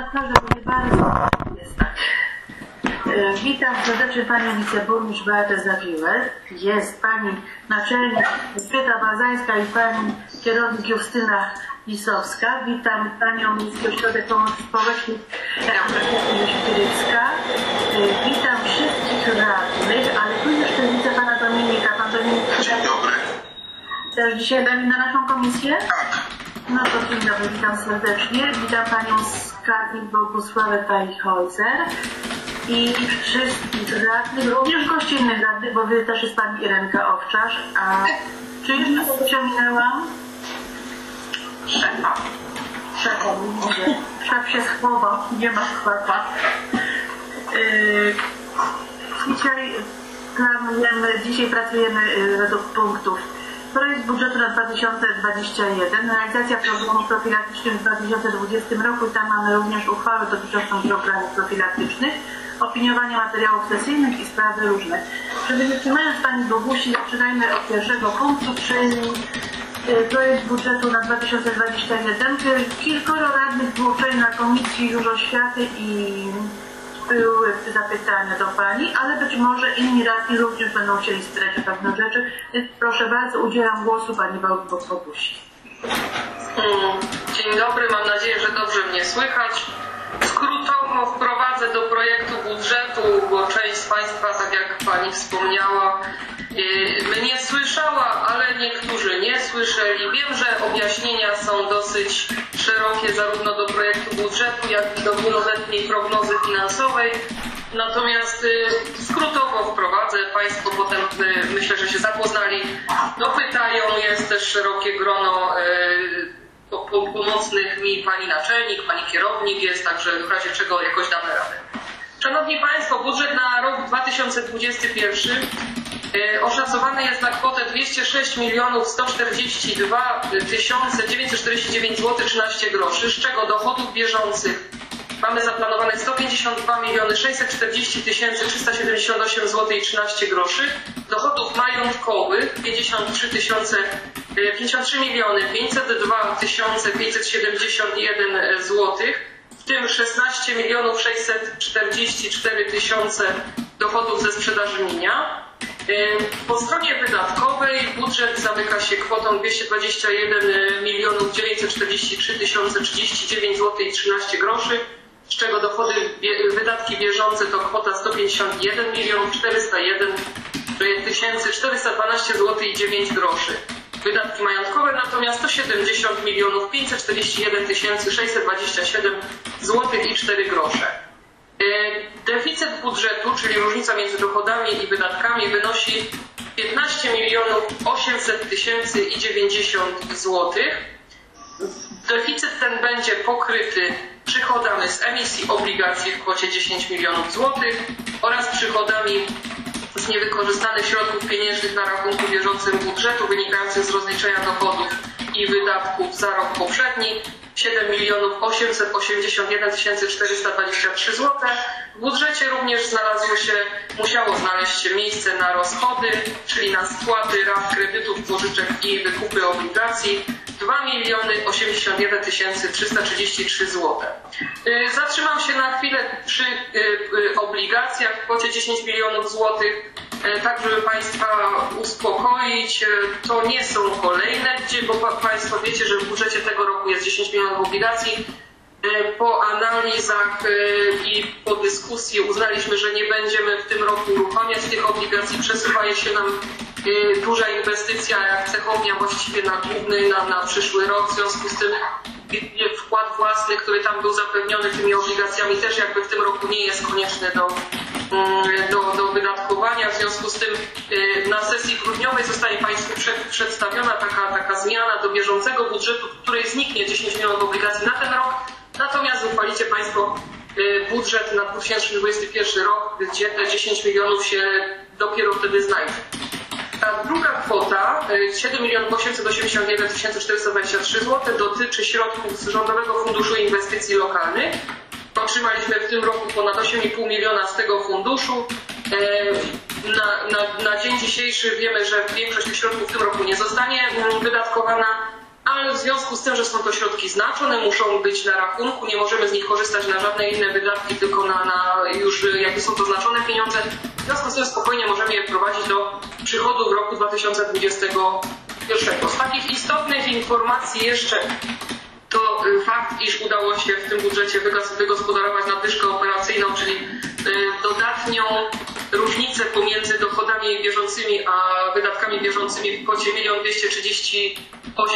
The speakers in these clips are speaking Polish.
redaktorze, będzie bardzo jest tak. Witam serdecznie Panią Wiceburmistrz Beatę Zawiłę. Jest Pani Naczelnik Elżbieta Bazańska i Pani Kierownik Justyna Lisowska. Witam Panią Miejski Ośrodek Pomocy Społecznej Kierywska. Witam wszystkich radnych, ale tu jeszcze widzę Pana Dominika. Pan Dominik Dzień dobry. też dzisiaj da mi na naszą komisję? Tak. No to dzień dobry, witam serdecznie. Witam Panią Skarbnik Bogusławę Tajholzer i wszystkich radnych, również gościnnych radnych, bo Wy też jest Pani Irenka Owczarz. A czy już to przeminęłam? Szefa, mówię. Szef się schował, nie ma szefa. Dzisiaj pracujemy według punktów. Projekt budżetu na 2021, realizacja programu profilaktycznych w 2020 roku i tam mamy również uchwałę dotyczącą programów profilaktycznych, opiniowanie materiałów sesyjnych i sprawy różne. Żeby nie trzymając Pani Bogusi, zaczynajmy od pierwszego punktu, czyli projekt budżetu na 2021. Kilkoro radnych było wczoraj na komisji już oświaty i były zapytania do Pani, ale być może inni radni również będą chcieli spytać o pewne rzeczy. Więc proszę bardzo, udzielam głosu Pani Bogusi. Dzień dobry, mam nadzieję, że dobrze mnie słychać. Skrótowo wprowadzę do projektu budżetu, bo część z Państwa, tak jak Pani wspomniała, mnie słyszała, ale niektórzy nie słyszeli. Wiem, że objaśnienia są dosyć szerokie zarówno do projektu budżetu, jak i do wieloletniej prognozy finansowej. Natomiast skrótowo wprowadzę, Państwo potem myślę, że się zapoznali, dopytają, jest też szerokie grono pomocnych mi Pani Naczelnik, Pani Kierownik jest, także w razie czego jakoś damy radę. Szanowni Państwo, budżet na rok 2021 oszacowany jest na kwotę 206 142 949 zł 13 groszy, z czego dochodów bieżących mamy zaplanowane 152 640 378 zł i 13 groszy, dochodów majątkowych 53 502 571 zł, w tym 16 644 000 dochodów ze sprzedaży mienia. Po stronie wydatkowej budżet zamyka się kwotą 221 943 039 zł i 13 groszy, z czego dochody, wydatki bieżące to kwota 151 401 412 zł i 9 groszy. Wydatki majątkowe natomiast to 70 541 627 zł i 4 grosze. Deficyt budżetu, czyli różnica między dochodami i wydatkami, wynosi 15 800 090 zł. Deficyt ten będzie pokryty przychodami z emisji obligacji w kwocie 10 milionów złotych oraz przychodami z niewykorzystanych środków pieniężnych na rachunku bieżącym budżetu wynikających z rozliczenia dochodów i wydatków za rok poprzedni 7 881 423 zł. W budżecie również musiało znaleźć się miejsce na rozchody, czyli na spłaty rat kredytów, pożyczek i wykupy obligacji 2 081 333 zł. Zatrzymam się na chwilę przy obligacjach w kwocie 10 milionów złotych, tak żeby Państwa uspokoić. To nie są kolejne, bo Państwo wiecie, że w budżecie tego roku jest 10 milionów obligacji. Po analizach i po dyskusji uznaliśmy, że nie będziemy w tym roku uruchamiać tych obligacji. Przesuwa się nam duża inwestycja jak cechownia właściwie na główny na przyszły rok. W związku z tym wkład własny, który tam był zapewniony tymi obligacjami, też jakby w tym roku nie jest konieczny do wydatkowania. W związku z tym na sesji grudniowej zostanie Państwu przedstawiona taka zmiana do bieżącego budżetu, w której zniknie 10 milionów obligacji na ten rok. Natomiast uchwalicie Państwo budżet na 2021 rok, gdzie te 10 milionów się dopiero wtedy znajdzie. Ta druga kwota, 7 881 423 zł, dotyczy środków z Rządowego Funduszu Inwestycji Lokalnych. Otrzymaliśmy w tym roku ponad 8,5 miliona z tego funduszu. Na dzień dzisiejszy wiemy, że większość tych środków w tym roku nie zostanie wydatkowana, ale ale w związku z tym, że są to środki znaczone, muszą być na rachunku, nie możemy z nich korzystać na żadne inne wydatki, tylko na już jakby są to znaczone pieniądze. W związku z tym spokojnie możemy je wprowadzić do przychodu w roku 2021. Z takich istotnych informacji jeszcze to fakt, iż udało się w tym budżecie wygospodarować nadwyżkę operacyjną, czyli dodatnią różnicę pomiędzy dochodami bieżącymi a wydatkami bieżącymi w kwocie 1 238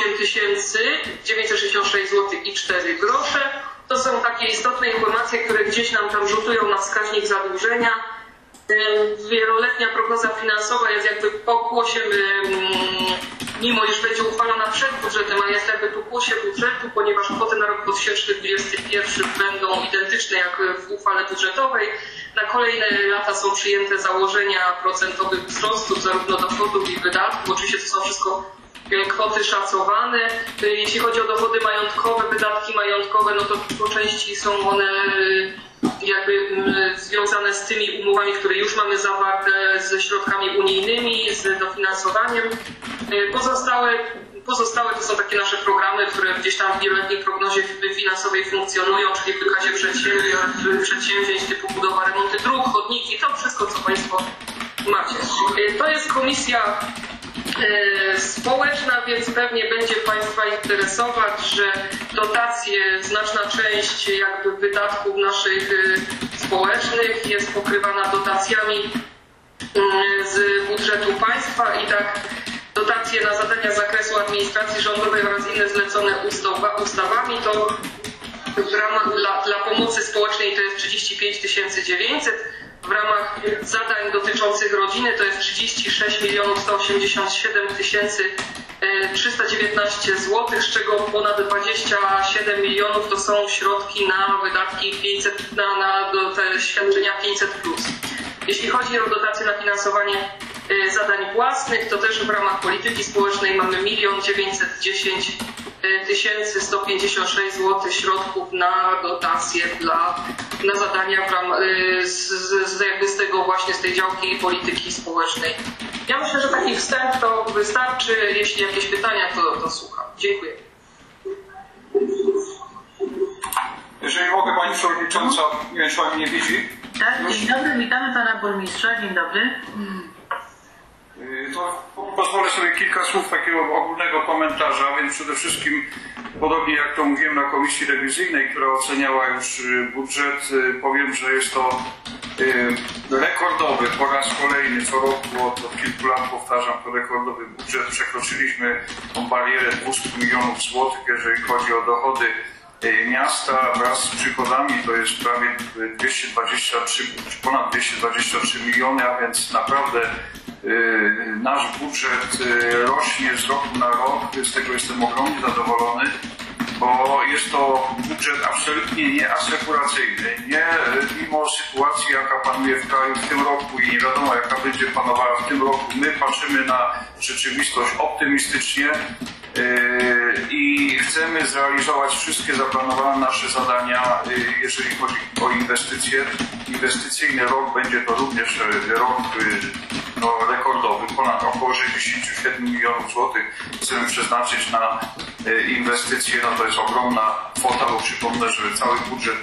966 zł i 4 grosze. To są takie istotne informacje, które gdzieś nam tam rzutują na wskaźnik zadłużenia. Wieloletnia prognoza finansowa jest jakby pokłosiem, mimo iż będzie uchwalona przed budżetem, a jest jakby pokłosie budżetu, ponieważ kwoty na rok 2021 będą identyczne jak w uchwale budżetowej. Na kolejne lata są przyjęte założenia procentowych wzrostu zarówno dochodów i wydatków. Oczywiście to są wszystko kwoty szacowane. Jeśli chodzi o dochody majątkowe, wydatki majątkowe, no to po części są one jakby związane z tymi umowami, które już mamy zawarte ze środkami unijnymi, z dofinansowaniem. Pozostałe to są takie nasze programy, które gdzieś tam w wieloletniej prognozie finansowej funkcjonują, czyli w wykazie przedsięwzięć typu budowa, remonty dróg, chodniki, to wszystko, co Państwo macie. To jest komisja społeczna, więc pewnie będzie Państwa interesować, że dotacje, znaczna część jakby wydatków naszych społecznych jest pokrywana dotacjami z budżetu państwa i tak dotacje na zadania z zakresu administracji rządowej oraz inne zlecone ustawami to w ramach dla pomocy społecznej to jest 35 900. W ramach zadań dotyczących rodziny to jest 36 187 319 zł, z czego ponad 27 milionów to są środki na wydatki 500, na te świadczenia 500+. Jeśli chodzi o dotacje na finansowanie zadań własnych, to też w ramach polityki społecznej mamy 1 910 156 zł środków na dotacje na zadania z tej działki polityki społecznej. Ja myślę, że taki wstęp to wystarczy. Jeśli jakieś pytania, to słucham. Dziękuję. Jeżeli mogę, Pani Przewodnicząca, nie wiem, czy Pani mnie widzi? Tak, dzień dobry, witamy Pana Burmistrza, dzień dobry. To pozwolę sobie kilka słów takiego ogólnego komentarza, więc przede wszystkim, podobnie jak to mówiłem na Komisji Rewizyjnej, która oceniała już budżet, powiem, że jest to rekordowy, po raz kolejny, co roku, od kilku lat powtarzam, to rekordowy budżet. Przekroczyliśmy tą barierę 200 milionów złotych, jeżeli chodzi o dochody miasta wraz z przychodami, to jest prawie 223, ponad 223 miliony, a więc naprawdę nasz budżet rośnie z roku na rok, z tego jestem ogromnie zadowolony, bo jest to budżet absolutnie nieasekuracyjny. Nie, mimo sytuacji, jaka panuje w kraju w tym roku i nie wiadomo, jaka będzie panowała w tym roku, my patrzymy na rzeczywistość optymistycznie i chcemy zrealizować wszystkie zaplanowane nasze zadania, jeżeli chodzi o inwestycje. Inwestycyjny rok będzie to również rok rekordowy, ponad około 67 milionów złotych chcemy przeznaczyć na inwestycje. No to jest ogromna kwota, bo przypomnę, że cały budżet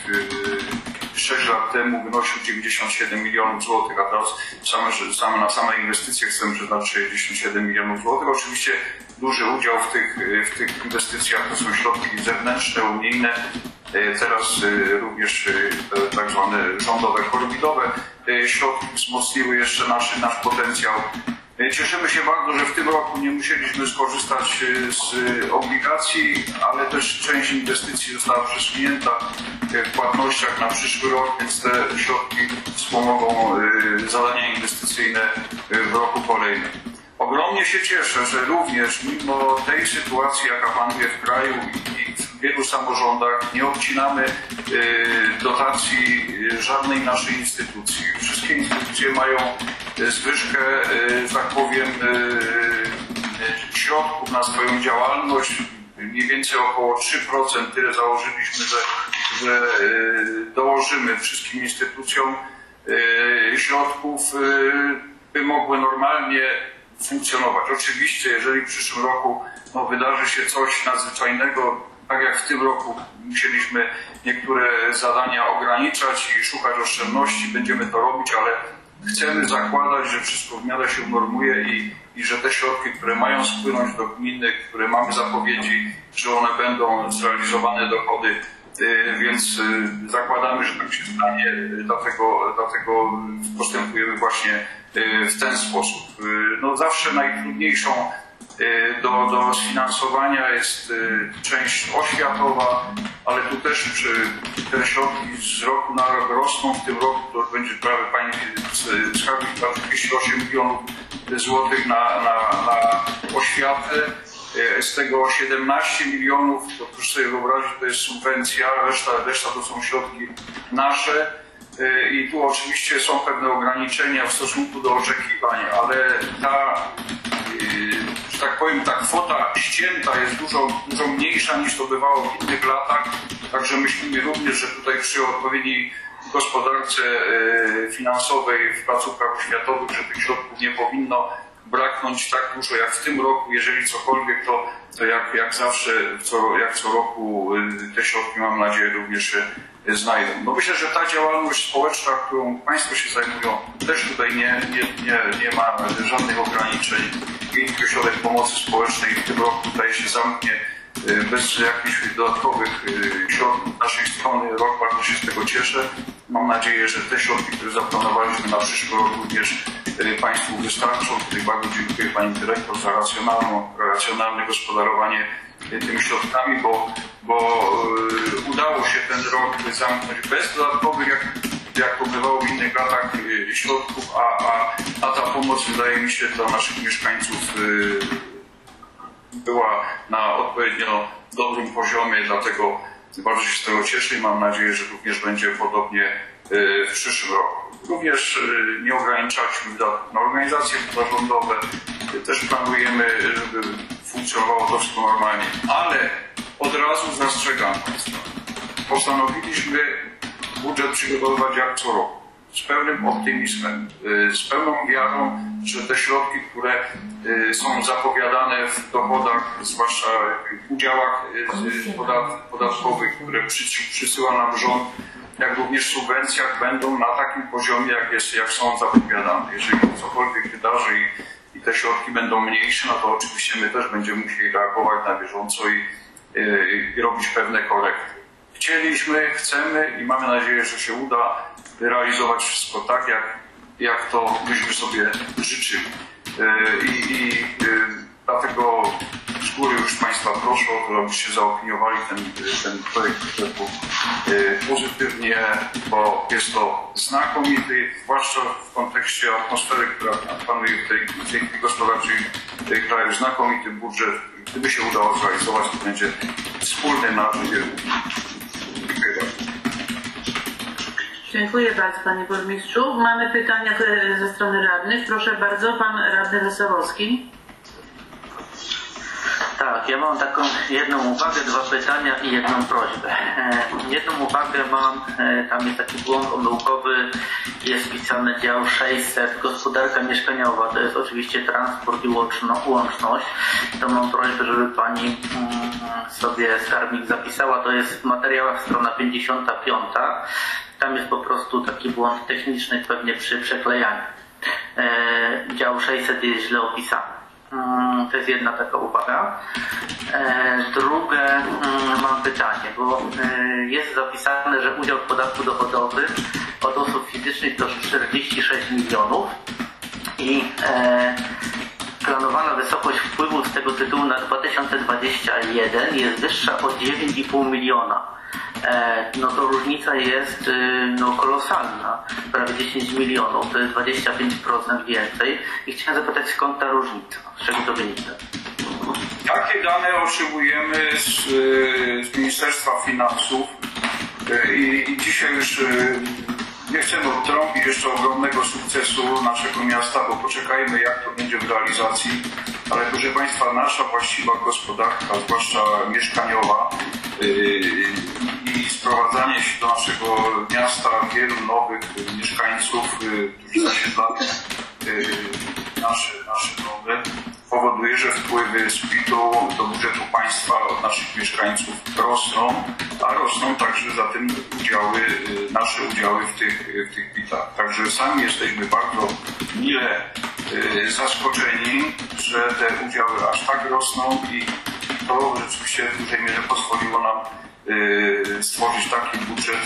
6 lat temu wynosił 97 milionów złotych, a teraz na same inwestycje chcemy przeznaczyć 67 milionów złotych. Oczywiście duży udział w tych inwestycjach to są środki zewnętrzne, unijne, teraz również tak zwane rządowe, covidowe środki wzmocniły jeszcze nasz potencjał. Cieszymy się bardzo, że w tym roku nie musieliśmy skorzystać z obligacji, ale też część inwestycji została przesunięta w płatnościach na przyszły rok, więc te środki wspomogą zadania inwestycyjne w roku kolejnym. Ogromnie się cieszę, że również mimo tej sytuacji, jaka panuje w kraju i w wielu samorządach, nie odcinamy dotacji żadnej naszej instytucji. Wszystkie instytucje mają zwyżkę, że tak powiem, środków na swoją działalność. Mniej więcej około 3%, tyle założyliśmy, że dołożymy wszystkim instytucjom środków, by mogły normalnie funkcjonować. Oczywiście, jeżeli w przyszłym roku wydarzy się coś nadzwyczajnego, tak jak w tym roku musieliśmy niektóre zadania ograniczać i szukać oszczędności, będziemy to robić, ale chcemy zakładać, że wszystko w miarę się normuje i że te środki, które mają spłynąć do gminy, które mamy zapowiedzi, że one będą zrealizowane dochody, więc zakładamy, że tak się stanie, dlatego postępujemy właśnie w ten sposób. No zawsze najtrudniejszą do sfinansowania jest część oświatowa, ale tu też te środki z roku na rok rosną. W tym roku to będzie prawie pani skarbnik 208 milionów złotych na oświatę. Z tego 17 milionów, to proszę sobie wyobrazić, to jest subwencja, reszta to są środki nasze. I tu oczywiście są pewne ograniczenia w stosunku do oczekiwań, ale że tak powiem, ta kwota ścięta jest dużo mniejsza niż to bywało w innych latach. Także myślimy również, że tutaj przy odpowiedniej gospodarce finansowej w placówkach oświatowych, że tych środków nie powinno braknąć tak dużo jak w tym roku. Jeżeli cokolwiek, to jak zawsze, jak co roku te środki, mam nadzieję, również się znajdą. No myślę, że ta działalność społeczna, którą Państwo się zajmują, też tutaj nie ma żadnych ograniczeń. Miejski Ośrodek Pomocy Społecznej w tym roku tutaj się zamknie bez jakichś dodatkowych środków naszej strony. Rok bardzo się z tego cieszę. Mam nadzieję, że te środki, które zaplanowaliśmy na przyszły rok, również Państwu wystarczą. Tutaj bardzo dziękuję Pani Dyrektor za racjonalne gospodarowanie tymi środkami, bo udało się ten rok zamknąć bez dodatkowych, jak to bywało w innych latach, środków, a ta pomoc, wydaje mi się, dla naszych mieszkańców była na odpowiednio dobrym poziomie, dlatego bardzo się z tego cieszę i mam nadzieję, że również będzie podobnie w przyszłym roku. Również nie ograniczaliśmy wydatków na organizacje pozarządowe, też planujemy, żeby funkcjonowało to wszystko normalnie, ale od razu zastrzegam Państwa, postanowiliśmy budżet przygotowywać jak co roku, z pełnym optymizmem, z pełną wiarą, że te środki, które są zapowiadane w dochodach, zwłaszcza w udziałach podatkowych, które przysyła nam rząd, jak również w subwencjach, będą na takim poziomie, jak są zapowiadane. Jeżeli cokolwiek wydarzy i te środki będą mniejsze, no to oczywiście my też będziemy musieli reagować na bieżąco i robić pewne korekty. Chcemy i mamy nadzieję, że się uda realizować wszystko tak, jak to byśmy sobie życzyli. Dlatego z góry już Państwa proszę o to, abyście zaopiniowali ten projekt budżetu pozytywnie, bo jest to znakomity, zwłaszcza w kontekście atmosfery, która panuje w tej chwili gospodarczej kraju, znakomity budżet. Gdyby się udało zrealizować, to będzie wspólny nasz wielu. Dziękuję bardzo. Dziękuję bardzo Panie Burmistrzu. Mamy pytania ze strony radnych. Proszę bardzo, Pan Radny Wesołowski. Tak, ja mam taką jedną uwagę, dwa pytania i jedną prośbę. Jedną uwagę mam, tam jest taki błąd omyłkowy, jest wpisany dział 600, gospodarka mieszkaniowa, to jest oczywiście transport i łączność. To mam prośbę, żeby Pani sobie skarbnik zapisała, to jest w materiałach strona 55. Tam jest po prostu taki błąd techniczny pewnie przy przeklejaniu. Dział 600 jest źle opisany. To jest jedna taka uwaga. Drugie mam pytanie, bo jest zapisane, że udział w podatku dochodowym od osób fizycznych to 46 milionów i planowana wysokość wpływów z tego tytułu na 2021 jest wyższa o 9,5 miliona. No to różnica jest kolosalna, prawie 10 milionów, to jest 25% więcej i chciałem zapytać, skąd ta różnica, z czego to wynika? Takie dane otrzymujemy z Ministerstwa Finansów i dzisiaj już nie chcemy odtrąbić jeszcze ogromnego sukcesu naszego miasta, bo poczekajmy, jak to będzie w realizacji, ale proszę Państwa, nasza właściwa gospodarka, zwłaszcza mieszkaniowa, i sprowadzanie się do naszego miasta wielu nowych mieszkańców, którzy zasiedlają nasze domy, powoduje, że wpływy z PIT-u do budżetu państwa od naszych mieszkańców rosną, a rosną także za tym nasze udziały w tych PIT-ach. Także sami jesteśmy bardzo mile zaskoczeni, że te udziały aż tak rosną i to rzeczywiście w dużej mierze pozwoliło nam stworzyć taki budżet,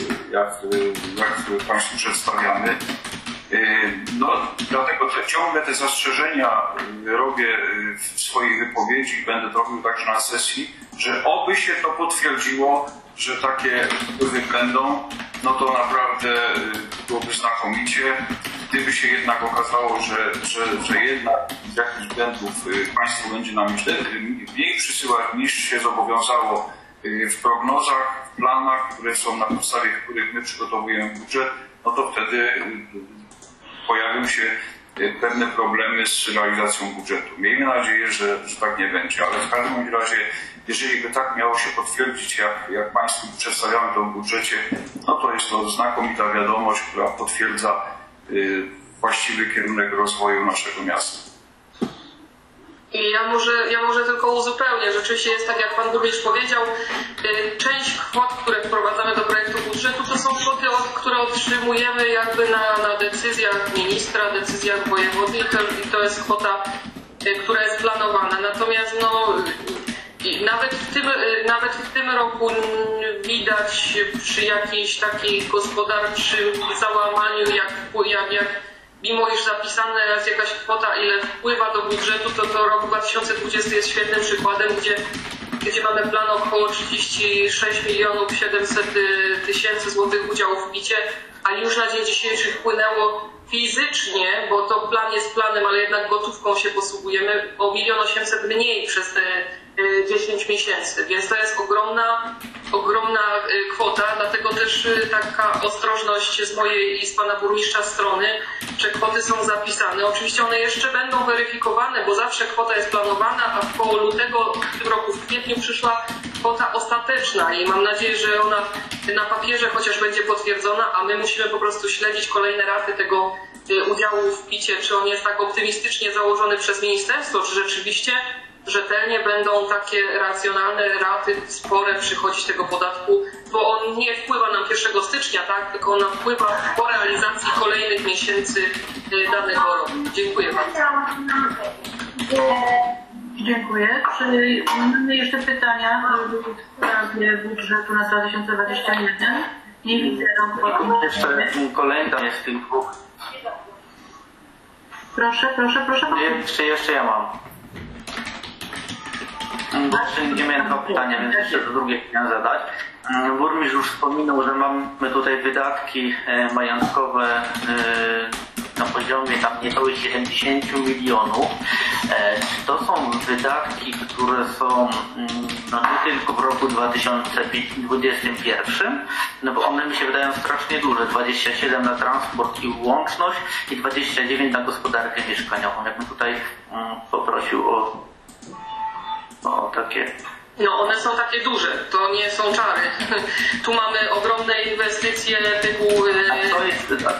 jak Państwu przedstawiamy. No, dlatego ciągle te zastrzeżenia robię w swojej wypowiedzi i będę to robił także na sesji, że oby się to potwierdziło, że takie wpływy będą, no to naprawdę byłoby znakomicie. Gdyby się jednak okazało, że jednak z jakichś względów państwo będzie nam mniej przysyłać niż się zobowiązało w prognozach, w planach, które są na podstawie których my przygotowujemy budżet, no to wtedy pojawią się pewne problemy z realizacją budżetu. Miejmy nadzieję, że tak nie będzie, ale w każdym razie, jeżeli by tak miało się potwierdzić, jak Państwu przedstawiamy to w budżecie, no to jest to znakomita wiadomość, która potwierdza właściwy kierunek rozwoju naszego miasta. I ja może tylko uzupełnię. Rzeczywiście jest tak, jak Pan Burmistrz powiedział, część kwot, które wprowadzamy do projektu budżetu, to są kwoty, które otrzymujemy jakby na decyzjach ministra, decyzjach wojewody i to jest kwota, która jest planowana. Natomiast no, nawet w tym roku widać przy jakimś takim gospodarczym załamaniu, jak mimo iż zapisana jest jakaś kwota, ile wpływa do budżetu, to rok 2020 jest świetnym przykładem, gdzie mamy plan około 36 700 000 złotych udziałów w PIT-cie, a już na dzień dzisiejszy wpłynęło fizycznie, bo to plan jest planem, ale jednak gotówką się posługujemy, o 1 800 000 mniej przez te 10 miesięcy, więc to jest ogromna kwota, dlatego też taka ostrożność z mojej i z Pana Burmistrza strony, że kwoty są zapisane. Oczywiście one jeszcze będą weryfikowane, bo zawsze kwota jest planowana, a koło lutego w tym roku, w kwietniu przyszła kwota ostateczna i mam nadzieję, że ona na papierze chociaż będzie potwierdzona, a my musimy po prostu śledzić kolejne raty tego udziału w PIT-cie, czy on jest tak optymistycznie założony przez ministerstwo, czy rzeczywiście rzetelnie będą takie racjonalne raty spore przychodzić tego podatku, bo on nie wpływa nam 1 stycznia, tak, tylko on wpływa po realizacji kolejnych miesięcy danego roku. Dziękuję bardzo. Dziękuję. Czy mamy jeszcze pytania w sprawie budżetu na 2021? Nie widzę. Jeszcze kolejna jest z tych dwóch. Proszę. Jeszcze ja mam. Nie miałem dwa pytania, więc jeszcze to drugie chciałem zadać. Burmistrz już wspominał, że mamy tutaj wydatki majątkowe na poziomie tam niecałych 70 milionów. To są wydatki, które są no nie tylko w roku 2021, no bo one mi się wydają strasznie duże. 27 na transport i łączność i 29 na gospodarkę mieszkaniową. Jakbym tutaj poprosił o takie... No one są takie duże, to nie są czary. Tu mamy ogromne inwestycje typu... Transport,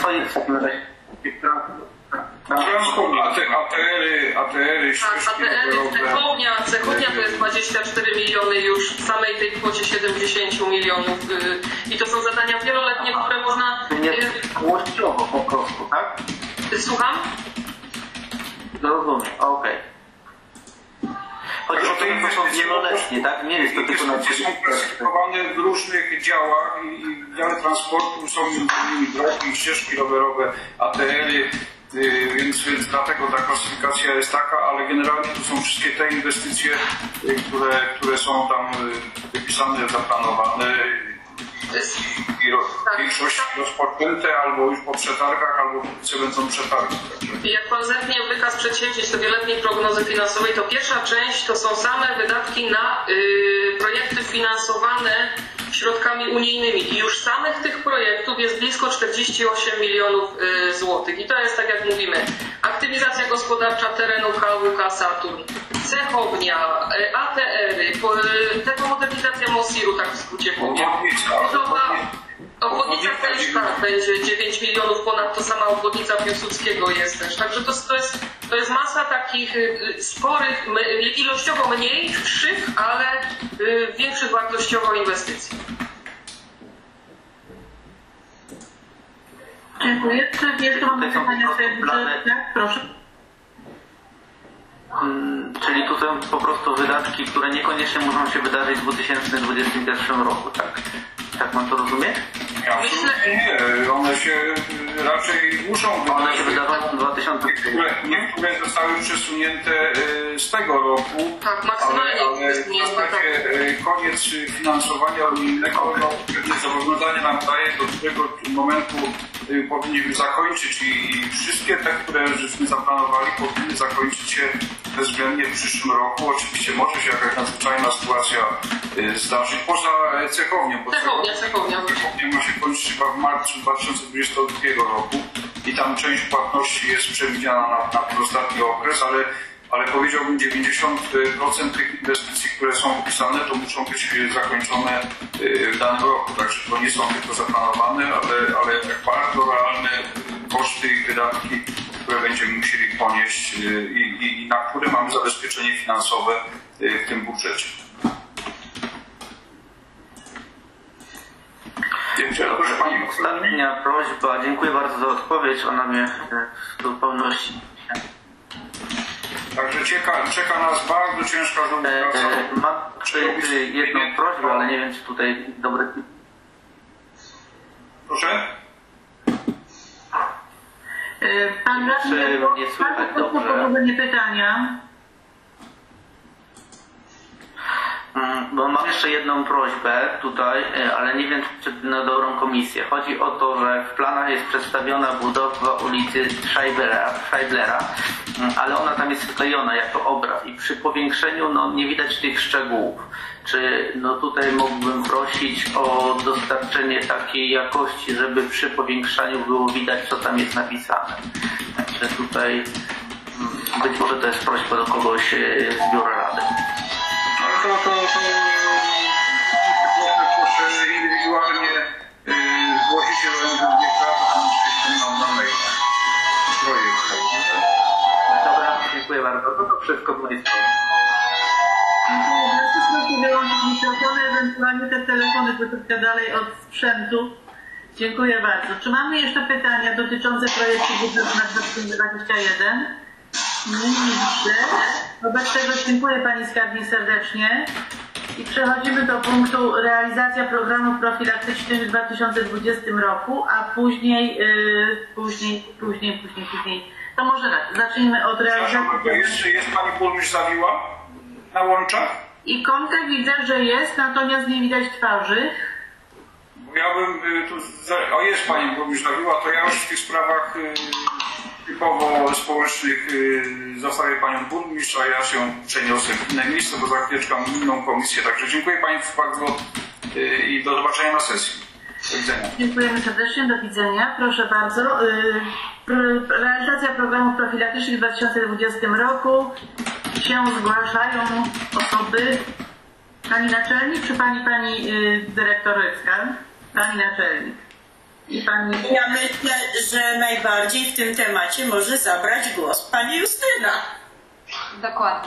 ATR-y, Cechownia to jest 24 miliony już w samej tej kwocie 70 milionów i to są zadania wieloletnie, które można... Całościowo po prostu, tak? Słucham? Rozumiem, okej. Chodzi o to, że są wieloletnie, tak? Nie jest to tylko na... Są klasyfikowane w różnych działach i w dziale transportu są drogi, ścieżki rowerowe, ATR-y, więc dlatego ta klasyfikacja jest taka, ale generalnie to są wszystkie te inwestycje, które są tam wypisane, zaplanowane i większość rozpoczęte albo już po przetargach, albo wkrótce będą przetargi. Jak Pan zerknie w wykaz przedsięwzięć do wieloletniej prognozy finansowej, to pierwsza część to są same wydatki na projekty finansowane środkami unijnymi i już samych tych projektów jest blisko 48 milionów złotych. I to jest, tak jak mówimy, aktywizacja gospodarcza terenu KWK Saturn, cechownia, ATR-y, termomodernizacja Mosiru, tak w skrócie powiem. Obwodnica też tak, będzie 9 milionów ponad, to sama obwodnica Piłsudskiego jest też. Także to jest masa takich sporych, ilościowo mniejszych, ale większych wartościowo inwestycji. Dziękuję. Czy jeszcze mamy pytania? Tak, proszę. Czyli tu są po prostu wydatki, które niekoniecznie muszą się wydarzyć w 2021 roku, tak? Tak mam to rozumieć? Absolutnie nie. One się raczej muszą wydarzyć. One się wydawały w 2020. Niektóre zostały przesunięte z tego roku. Tak, maksymalnie. Ale w zasadzie koniec finansowania unijnego, zobowiązanie nam daje, do którego momentu powinniśmy zakończyć i wszystkie te, które żeśmy zaplanowali, powinny zakończyć się bezwzględnie w przyszłym roku. Oczywiście może się jakaś nadzwyczajna sytuacja zdarzyć, poza cechownią. Cechownia. Ma się kończyć chyba w marcu 2022 roku i tam część płatności jest przewidziana na ten ostatni okres, ale powiedziałbym 90% tych inwestycji, które są opisane, to muszą być zakończone w danym roku. Także to nie są tylko zaplanowane, ale tak bardzo realne koszty i wydatki, które będziemy musieli ponieść i na które mamy zabezpieczenie finansowe w tym budżecie. Proszę Pani. Ostatnia prośba, dziękuję bardzo za odpowiedź, ona mnie w zupełności. Także czeka nas bardzo ciężka praca. Mam jedną prośbę, ale nie wiem, czy tutaj dobre... Proszę? Pan radny, nie słychać dobrze? Powodzenie pytania. Bo mam jeszcze jedną prośbę tutaj, ale nie wiem, czy na dobrą komisję. Chodzi o to, że w planach jest przedstawiona budowa ulicy Schreiblera, ale ona tam jest wklejona jako obraz i przy powiększeniu nie widać tych szczegółów. Czy tutaj mógłbym prosić o dostarczenie takiej jakości, żeby przy powiększaniu było widać, co tam jest napisane. Także tutaj być może to jest prośba do kogoś z biura rady. To proszę indywidualnie zgłosić się do MGK, to tam przyjdą na maila projekt. Dobra, dziękuję bardzo. To wszystko z mojej strony. Proszę wyłączyć mikrofony, ewentualnie te telefony troszeczkę dalej od sprzętu. Dziękuję bardzo. Czy mamy jeszcze pytania dotyczące projektu budżetu na 2021? Nie widzę. Wobec tego dziękuję Pani Skarbnik serdecznie i przechodzimy do punktu realizacja programów profilaktycznych w 2020 roku, a później to może tak, zacznijmy od realizacji. Jeszcze jest Pani Burmistrz Zawiła na łączach? I kontakt widzę, że jest, natomiast nie widać twarzy. Ja bym tu... O, jest Pani Burmistrz Zawiła, to ja już w tych sprawach typowo społecznych zostawię Panią Burmistrz, a ja się przeniosę w inne miejsce, bo za chwileczkę mam inną komisję. Także dziękuję Państwu bardzo i do zobaczenia na sesji. Do widzenia. Dziękujemy serdecznie, do widzenia. Proszę bardzo. Realizacja programów profilaktycznych w 2020 roku. Się zgłaszają osoby. Pani naczelnik czy pani dyrektor Rybska? Pani naczelnik. I pani... Ja myślę, że najbardziej w tym temacie może zabrać głos pani Justyna. Dokładnie.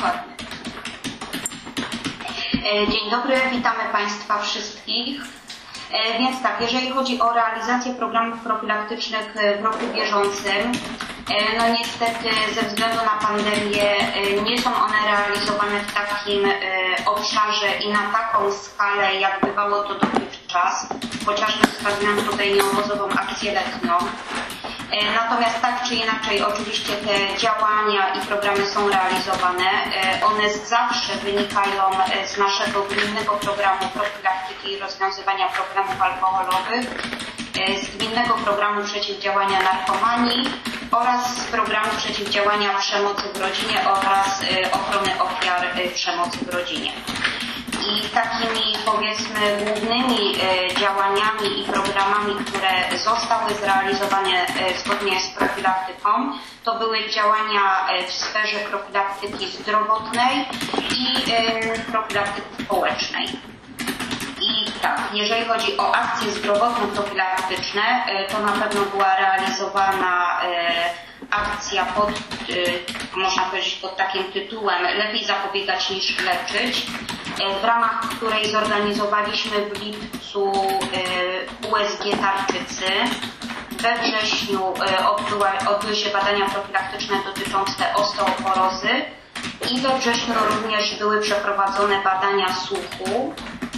Dzień dobry, witamy Państwa wszystkich. Więc tak, jeżeli chodzi o realizację programów profilaktycznych w roku bieżącym, niestety ze względu na pandemię nie są one realizowane w takim obszarze i na taką skalę, jak bywało to dotychczas. Chociażby wskazując tutaj nieobozową akcję letnią. Natomiast tak czy inaczej oczywiście te działania i programy są realizowane. One zawsze wynikają z naszego gminnego programu profilaktyki i rozwiązywania problemów alkoholowych, z gminnego programu przeciwdziałania narkomanii oraz z programu przeciwdziałania przemocy w rodzinie oraz ochrony ofiar przemocy w rodzinie. I takimi, powiedzmy, głównymi działaniami i programami, które zostały zrealizowane zgodnie z profilaktyką, to były działania w sferze profilaktyki zdrowotnej i profilaktyki społecznej. I Tak, jeżeli chodzi o akcje zdrowotno-profilaktyczne, to na pewno była realizowana akcja można powiedzieć pod takim tytułem Lepiej zapobiegać niż leczyć, w ramach której zorganizowaliśmy w lipcu USG Tarczycy. We wrześniu odbyły się badania profilaktyczne dotyczące osteoporozy i we wrześniu również były przeprowadzone badania słuchu.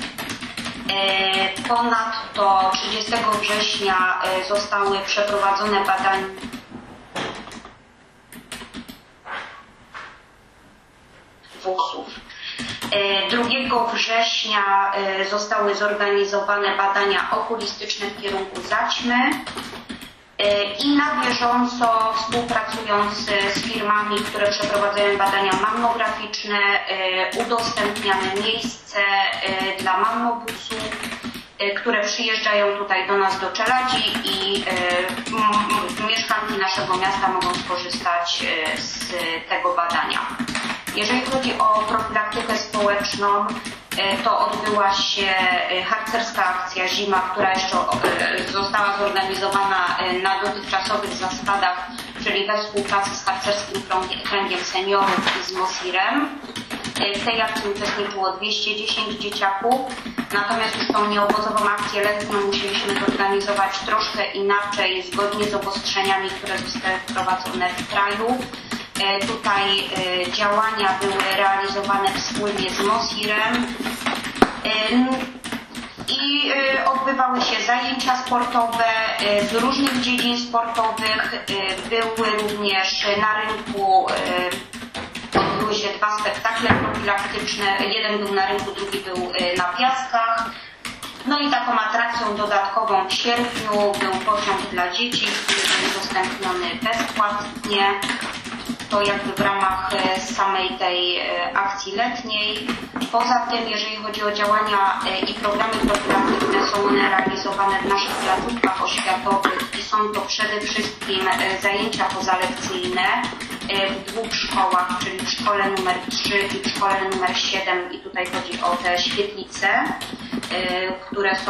Ponadto 30 września zostały przeprowadzone badania włosów. 2 września zostały zorganizowane badania okulistyczne w kierunku zaćmy i na bieżąco współpracując z firmami, które przeprowadzają badania mammograficzne, udostępniamy miejsce dla mammobusów, które przyjeżdżają tutaj do nas do Czeladzi i mieszkanki naszego miasta mogą skorzystać z tego badania. Jeżeli chodzi o profilaktykę społeczną, to odbyła się harcerska akcja Zima, która jeszcze została zorganizowana na dotychczasowych zasadach, czyli we współpracy z Harcerskim Kręgiem Seniorów i z MOSIR-em. W tej akcji uczestniczyło 210 dzieciaków, natomiast już tą nieobozową akcję letnią musieliśmy zorganizować troszkę inaczej, zgodnie z obostrzeniami, które zostały wprowadzone w kraju. Tutaj działania były realizowane wspólnie z MOSIR-em i odbywały się zajęcia sportowe z różnych dziedzin sportowych. Były również na rynku, odbyły się 2 spektakle profilaktyczne. Jeden był na rynku, drugi był na Piaskach. No i taką atrakcją dodatkową w sierpniu był pociąg dla dzieci, który był udostępniony bezpłatnie. To jakby w ramach samej tej akcji letniej. Poza tym, jeżeli chodzi o działania i programy profilaktyczne, są one realizowane w naszych placówkach oświatowych i są to przede wszystkim zajęcia pozalekcyjne w 2 szkołach, czyli w szkole numer 3 i w szkole numer 7 i tutaj chodzi o te świetlice, które są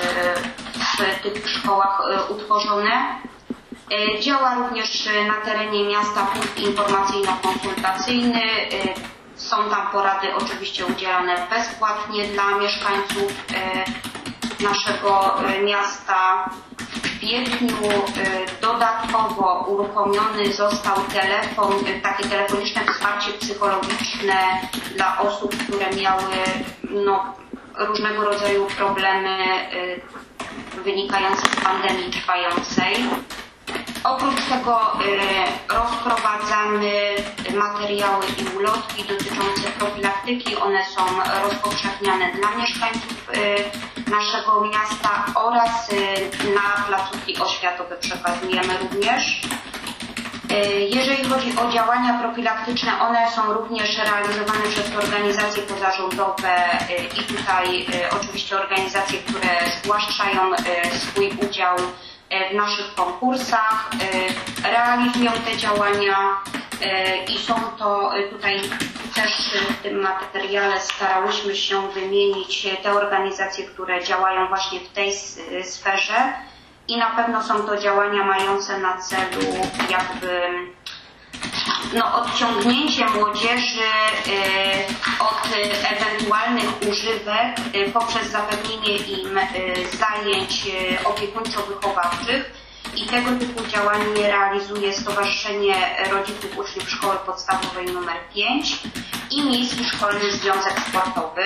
w tych szkołach utworzone. Działa również na terenie miasta punkt informacyjno-konsultacyjny. Są tam porady oczywiście udzielane bezpłatnie dla mieszkańców naszego miasta. W kwietniu dodatkowo uruchomiony został takie telefoniczne wsparcie psychologiczne dla osób, które miały różnego rodzaju problemy wynikające z pandemii trwającej. Oprócz tego rozprowadzamy materiały i ulotki dotyczące profilaktyki. One są rozpowszechniane dla mieszkańców naszego miasta oraz na placówki oświatowe przekazujemy również. Jeżeli chodzi o działania profilaktyczne, one są również realizowane przez organizacje pozarządowe i tutaj oczywiście organizacje, które zgłaszają swój udział w naszych konkursach, realizują te działania i są to tutaj też w tym materiale starałyśmy się wymienić te organizacje, które działają właśnie w tej sferze i na pewno są to działania mające na celu jakby odciągnięcie młodzieży od ewentualnych używek poprzez zapewnienie im zajęć opiekuńczo-wychowawczych i tego typu działanie realizuje Stowarzyszenie Rodziców Uczniów Szkoły Podstawowej nr 5 i Miejski Szkolny Związek Sportowy.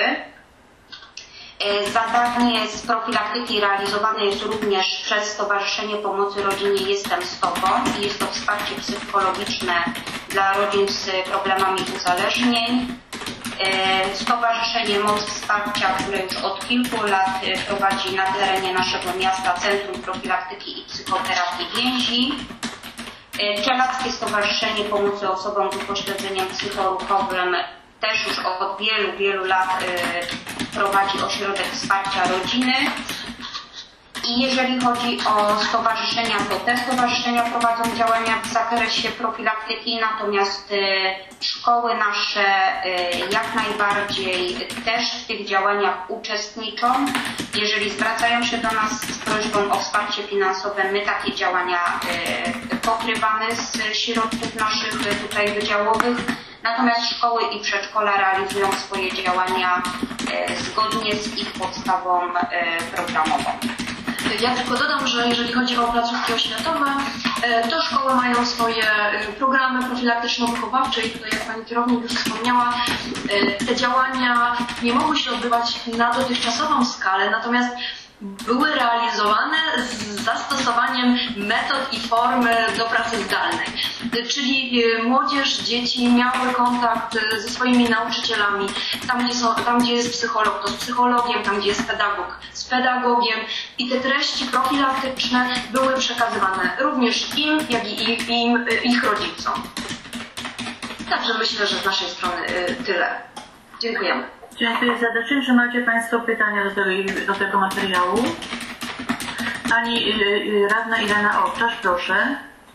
Zadanie z profilaktyki realizowane jest również przez Stowarzyszenie Pomocy Rodzinie Jestem z Tobą i jest to wsparcie psychologiczne dla rodzin z problemami uzależnień. Stowarzyszenie Moc Wsparcia, które już od kilku lat prowadzi na terenie naszego miasta Centrum Profilaktyki i Psychoterapii Więzi. Czeladźskie Stowarzyszenie Pomocy Osobom z upośledzeniem psychoruchowym też już od wielu lat prowadzi ośrodek wsparcia rodziny I jeżeli chodzi o stowarzyszenia, to te stowarzyszenia prowadzą działania w zakresie profilaktyki, natomiast szkoły nasze jak najbardziej też w tych działaniach uczestniczą. Jeżeli zwracają się do nas z prośbą o wsparcie finansowe, my takie działania pokrywamy z środków naszych tutaj wydziałowych. Natomiast szkoły i przedszkola realizują swoje działania zgodnie z ich podstawą programową. Ja tylko dodam, że jeżeli chodzi o placówki oświatowe, to szkoły mają swoje programy profilaktyczno-wychowawcze i tutaj, jak Pani Kierownik już wspomniała, te działania nie mogły się odbywać na dotychczasową skalę, natomiast były realizowane z zastosowaniem metod i form do pracy zdalnej. Czyli młodzież, dzieci miały kontakt ze swoimi nauczycielami. Tam, gdzie jest psycholog, to z psychologiem, tam, gdzie jest pedagog, z pedagogiem. I te treści profilaktyczne były przekazywane również im, jak i ich rodzicom. Także myślę, że z naszej strony tyle. Dziękujemy. Dziękuję serdecznie. Czy macie Państwo pytania do tego materiału? Pani radna Ilena Owczarz, proszę.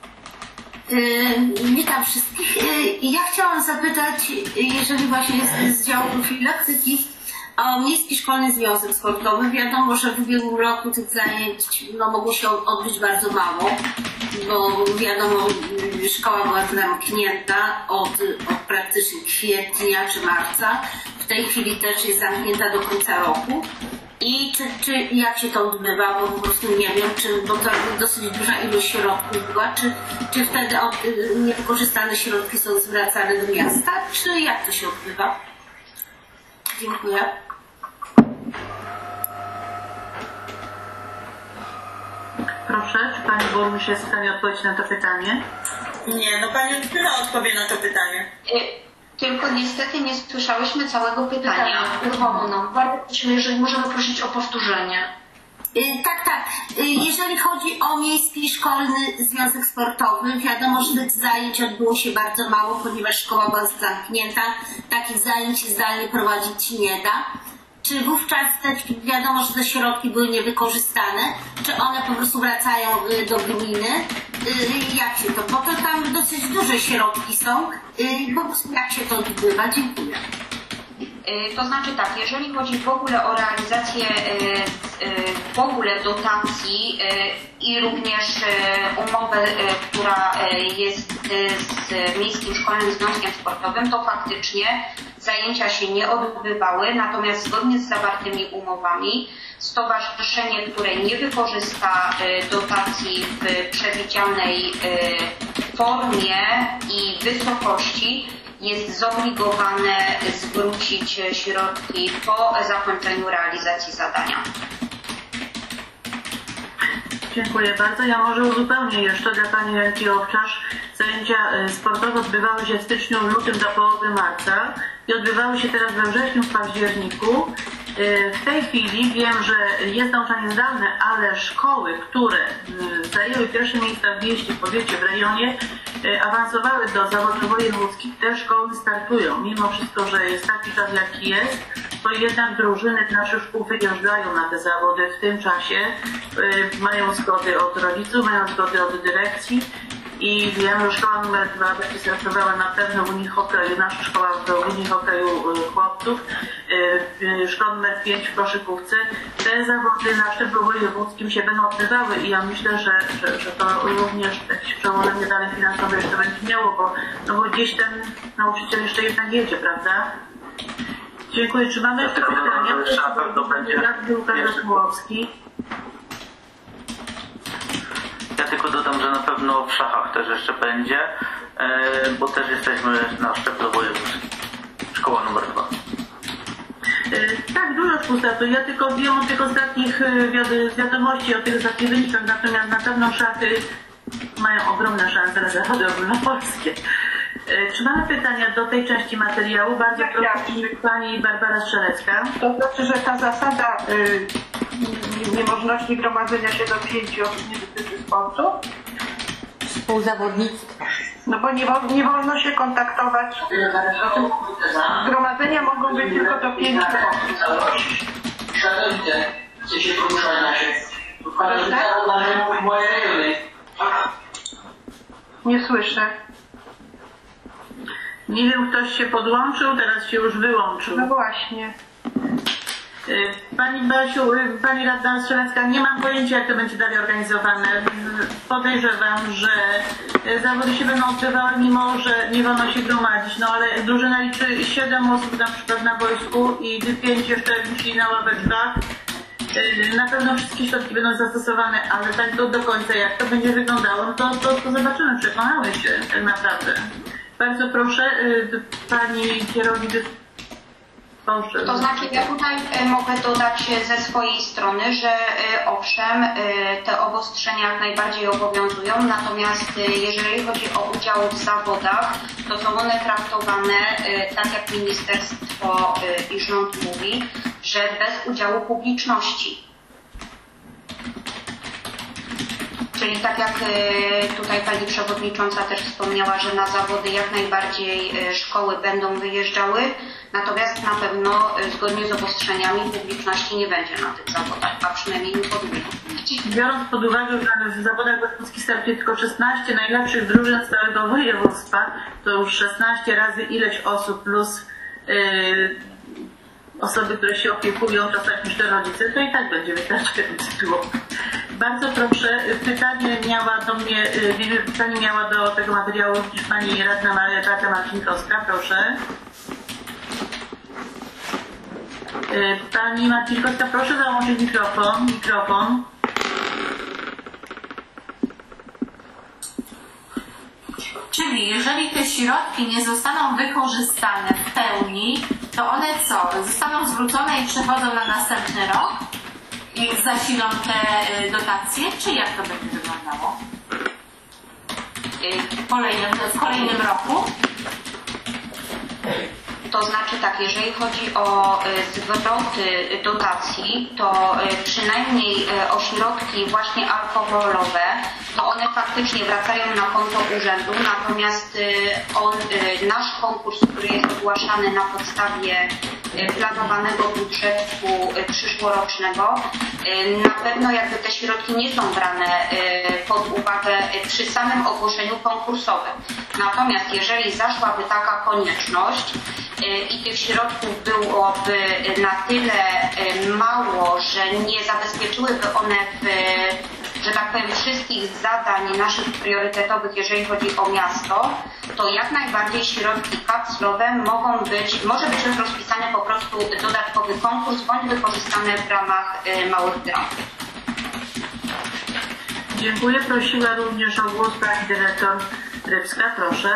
Witam wszystkich. Ja chciałam zapytać, jeżeli właśnie jest z działu profilaktyki, o Miejski Szkolny Związek Sportowy. Wiadomo, że w ubiegłym roku tych zajęć mogło się odbyć bardzo mało, bo wiadomo, szkoła była zamknięta od praktycznie kwietnia czy marca. W tej chwili też jest zamknięta do końca roku. I czy jak się to odbywa, bo po prostu nie wiem, bo to dosyć duża ilość środków była, czy wtedy niewykorzystane środki są zwracane do miasta, czy jak to się odbywa? Dziękuję. Proszę, czy Pani Burmistrz jest w stanie odpowiedzieć na to pytanie? Nie, no Pani Justyna odpowie na to pytanie. Tylko niestety nie słyszałyśmy całego pytania. Urwało nam. Bardzo prosimy, jeżeli możemy prosić o powtórzenie. Tak. Jeżeli chodzi o Miejski Szkolny Związek Sportowy, wiadomo, że tych zajęć odbyło się bardzo mało, ponieważ szkoła była zamknięta. Takich zajęć zdalnie prowadzić nie da. Czy wówczas wiadomo, że te środki były niewykorzystane? Czy one po prostu wracają do gminy? Jak się to? Bo to tam dosyć duże środki są. Po prostu jak się to odbywa? Dziękuję. To znaczy tak, jeżeli chodzi w ogóle o realizację w ogóle dotacji i również umowę, która jest z Miejskim Szkolnym Związkiem Sportowym, to faktycznie zajęcia się nie odbywały, natomiast zgodnie z zawartymi umowami stowarzyszenie, które nie wykorzysta dotacji w przewidzianej formie i wysokości, jest zobligowane zwrócić środki po zakończeniu realizacji zadania. Dziękuję bardzo. Ja może uzupełnię jeszcze dla Pani Renki Owczarz. Zajęcia sportowe odbywały się w styczniu, lutym do połowy marca i odbywały się teraz we wrześniu, w październiku. W tej chwili wiem, że jest nauczanie zdalne, ale szkoły, które zajęły pierwsze miejsca w mieście, w powiecie, w rejonie, awansowały do zawodów wojewódzkich, te szkoły startują. Mimo wszystko, że jest taki czas, jaki jest, to jednak drużyny naszych szkół wyjeżdżają na te zawody w tym czasie, mają zgody od rodziców, mają zgody od dyrekcji i wiem, że szkoła numer 2 będzie startowała na pewno w Unii Hokeju, nasza szkoła w Unii Hokeju chłopców, szkoła numer 5 w koszykówce. Te zawody na szczeblu wojewódzkim się będą odbywały i ja myślę, że to również jakieś przełożenie dalej finansowe jeszcze będzie miało, bo gdzieś ten nauczyciel jeszcze jednak jedzie, prawda? Dziękuję. Czy mamy jeszcze pytania? Radny Łukasz Zasmułowski. Ja tylko dodam, że na pewno w szachach też jeszcze będzie, bo też jesteśmy na szczeblu wojewódzkim. Szkoła numer 2. Tak, dużo szkół startuje. Ja tylko wiem o tych ostatnich wiadomości, o tych ostatnich wynikach, natomiast na pewno szachy mają ogromne szanse na zawody ogólnopolskie. Czy mamy pytania do tej części materiału? Bardzo proszę, Pani Barbara Strzelecka. To znaczy, że ta zasada niemożności gromadzenia się do 5 osób nie dotyczy sportu? Współzawodnictwa. No bo nie wolno się kontaktować. Zgromadzenia mogą być tylko do 5 osób. Szanowni, chce się poruszać nasze Nie słyszę. Nie wiem, ktoś się podłączył, teraz się już wyłączył. No właśnie. Pani Basiu, Pani Radna Strzelecka, nie mam pojęcia, jak to będzie dalej organizowane. Podejrzewam, że zawody się będą odbywały, mimo że nie wolno się gromadzić, no ale drużyna liczy 7 osób na przykład na boisku i 5 jeszcze musi na ławeczkach. Na pewno wszystkie środki będą zastosowane, ale tak do końca jak to będzie wyglądało, no to zobaczymy, przekonamy się tak naprawdę. Bardzo proszę, Pani kierownik. To znaczy ja tutaj mogę dodać ze swojej strony, że owszem, te obostrzenia jak najbardziej obowiązują, natomiast jeżeli chodzi o udział w zawodach, to są one traktowane tak jak ministerstwo i rząd mówi, że bez udziału publiczności. Czyli tak jak tutaj Pani Przewodnicząca też wspomniała, że na zawody jak najbardziej szkoły będą wyjeżdżały, natomiast na pewno zgodnie z obostrzeniami publiczności nie będzie na tych zawodach, a przynajmniej nie powinno. Biorąc pod uwagę, że w zawodach wojewódzkich startuje tylko 16 najlepszych drużyn z całego województwa, to już 16 razy ileś osób plus osoby, które się opiekują, czasami jeszcze rodzice, to i tak będzie wystarczająco było. Bardzo proszę, pytanie miała do tego materiału Pani Radna Beata Marcinkowska, proszę. Pani Marcinkowska, proszę załączyć mikrofon. Czyli jeżeli te środki nie zostaną wykorzystane w pełni, to one co? Zostaną zwrócone i przechodzą na następny rok? I zasilą te dotacje? Czy jak to będzie wyglądało? W kolejnym roku? To znaczy tak, jeżeli chodzi o zwroty dotacji, to przynajmniej o środki właśnie alkoholowe, to one faktycznie wracają na konto urzędu, natomiast nasz konkurs, który jest ogłaszany na podstawie planowanego budżetu przyszłorocznego, na pewno jakby te środki nie są brane pod uwagę przy samym ogłoszeniu konkursowym. Natomiast jeżeli zaszłaby taka konieczność i tych środków byłoby na tyle mało, że nie zabezpieczyłyby one że tak powiem, wszystkich zadań naszych priorytetowych, jeżeli chodzi o miasto, to jak najbardziej środki kapslowe może być już rozpisany po prostu dodatkowy konkurs, bądź wykorzystane w ramach małych grantów. Dziękuję. Prosiła również o głos Pani Dyrektor Rybska, proszę.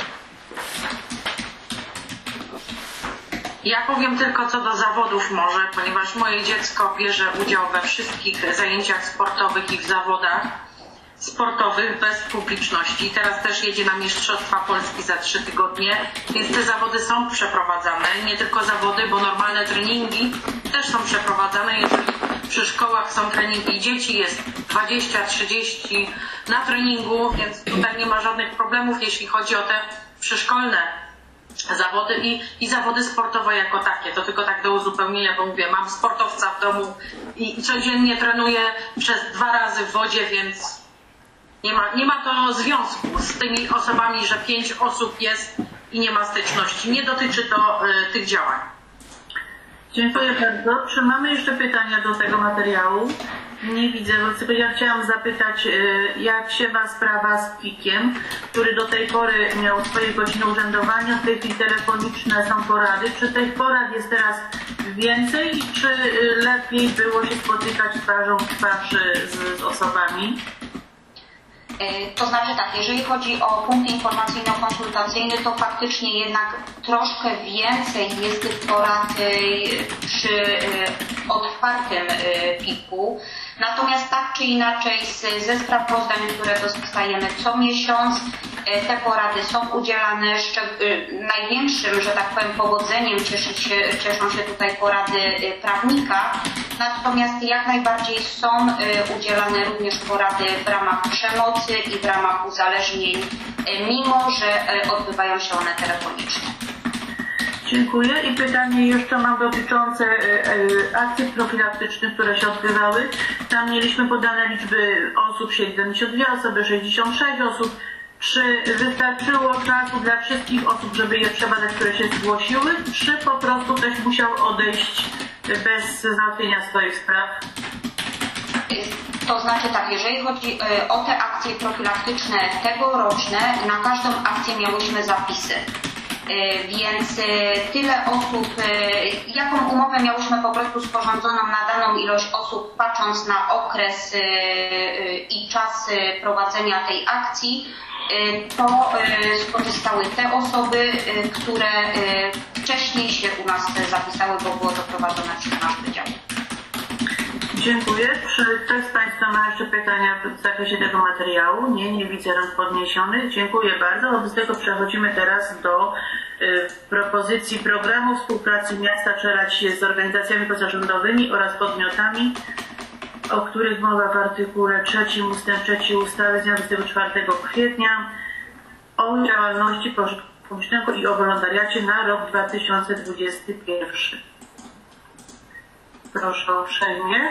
Ja powiem tylko co do zawodów może, ponieważ moje dziecko bierze udział we wszystkich zajęciach sportowych i w zawodach sportowych bez publiczności. Teraz też jedzie na Mistrzostwa Polski za 3 tygodnie, więc te zawody są przeprowadzane. Nie tylko zawody, bo normalne treningi też są przeprowadzane. Jeżeli przy szkołach są treningi dzieci, jest 20-30 na treningu, więc tutaj nie ma żadnych problemów, jeśli chodzi o te przyszkolne zawody i zawody sportowe jako takie. To tylko tak do uzupełnienia, bo mówię, mam sportowca w domu i codziennie trenuję przez 2 razy w wodzie, więc nie ma to związku z tymi osobami, że 5 osób jest i nie ma styczności. Nie dotyczy to tych działań. Dziękuję bardzo. Czy mamy jeszcze pytania do tego materiału? Nie widzę, bo ja chciałam zapytać, jak się ma sprawa z PIK-iem, który do tej pory miał swoje godziny urzędowania, w tej chwili telefoniczne są porady. Czy tych porad jest teraz więcej, czy lepiej było się spotykać twarzą w twarz z osobami? To znaczy tak, jeżeli chodzi o punkt informacyjno-konsultacyjny, to faktycznie jednak troszkę więcej jest tych porad przy otwartym PIK-u. Natomiast tak czy inaczej ze sprawozdań, które dostajemy co miesiąc, te porady są udzielane. Największym, że tak powiem, powodzeniem cieszą się tutaj porady prawnika. Natomiast jak najbardziej są udzielane również porady w ramach przemocy i w ramach uzależnień, mimo że odbywają się one telefonicznie. Dziękuję. I pytanie jeszcze mam dotyczące akcji profilaktycznych, które się odbywały. Tam mieliśmy podane liczby osób, 72 osoby, 66 osób. Czy wystarczyło czasu dla wszystkich osób, żeby je przebadać, które się zgłosiły, czy po prostu ktoś musiał odejść bez załatwienia swoich spraw? To znaczy tak, jeżeli chodzi o te akcje profilaktyczne tegoroczne, na każdą akcję miałyśmy zapisy. Więc tyle osób, jaką umowę miałyśmy po prostu sporządzoną na daną ilość osób, patrząc na okres i czas prowadzenia tej akcji, to skorzystały te osoby, które wcześniej się u nas zapisały, bo było to prowadzone przez nasz wydział. Dziękuję. Czy ktoś z Państwa ma jeszcze pytania w zakresie tego materiału? Nie widzę rąk podniesionych. Dziękuję bardzo. Wobec tego przechodzimy teraz do propozycji programu współpracy miasta Czerać z organizacjami pozarządowymi oraz podmiotami, o których mowa w artykule 3 ustęp 3 ustawy z dnia 24 kwietnia o działalności pożytku publicznego i o wolontariacie na rok 2021. Proszę uprzejmie.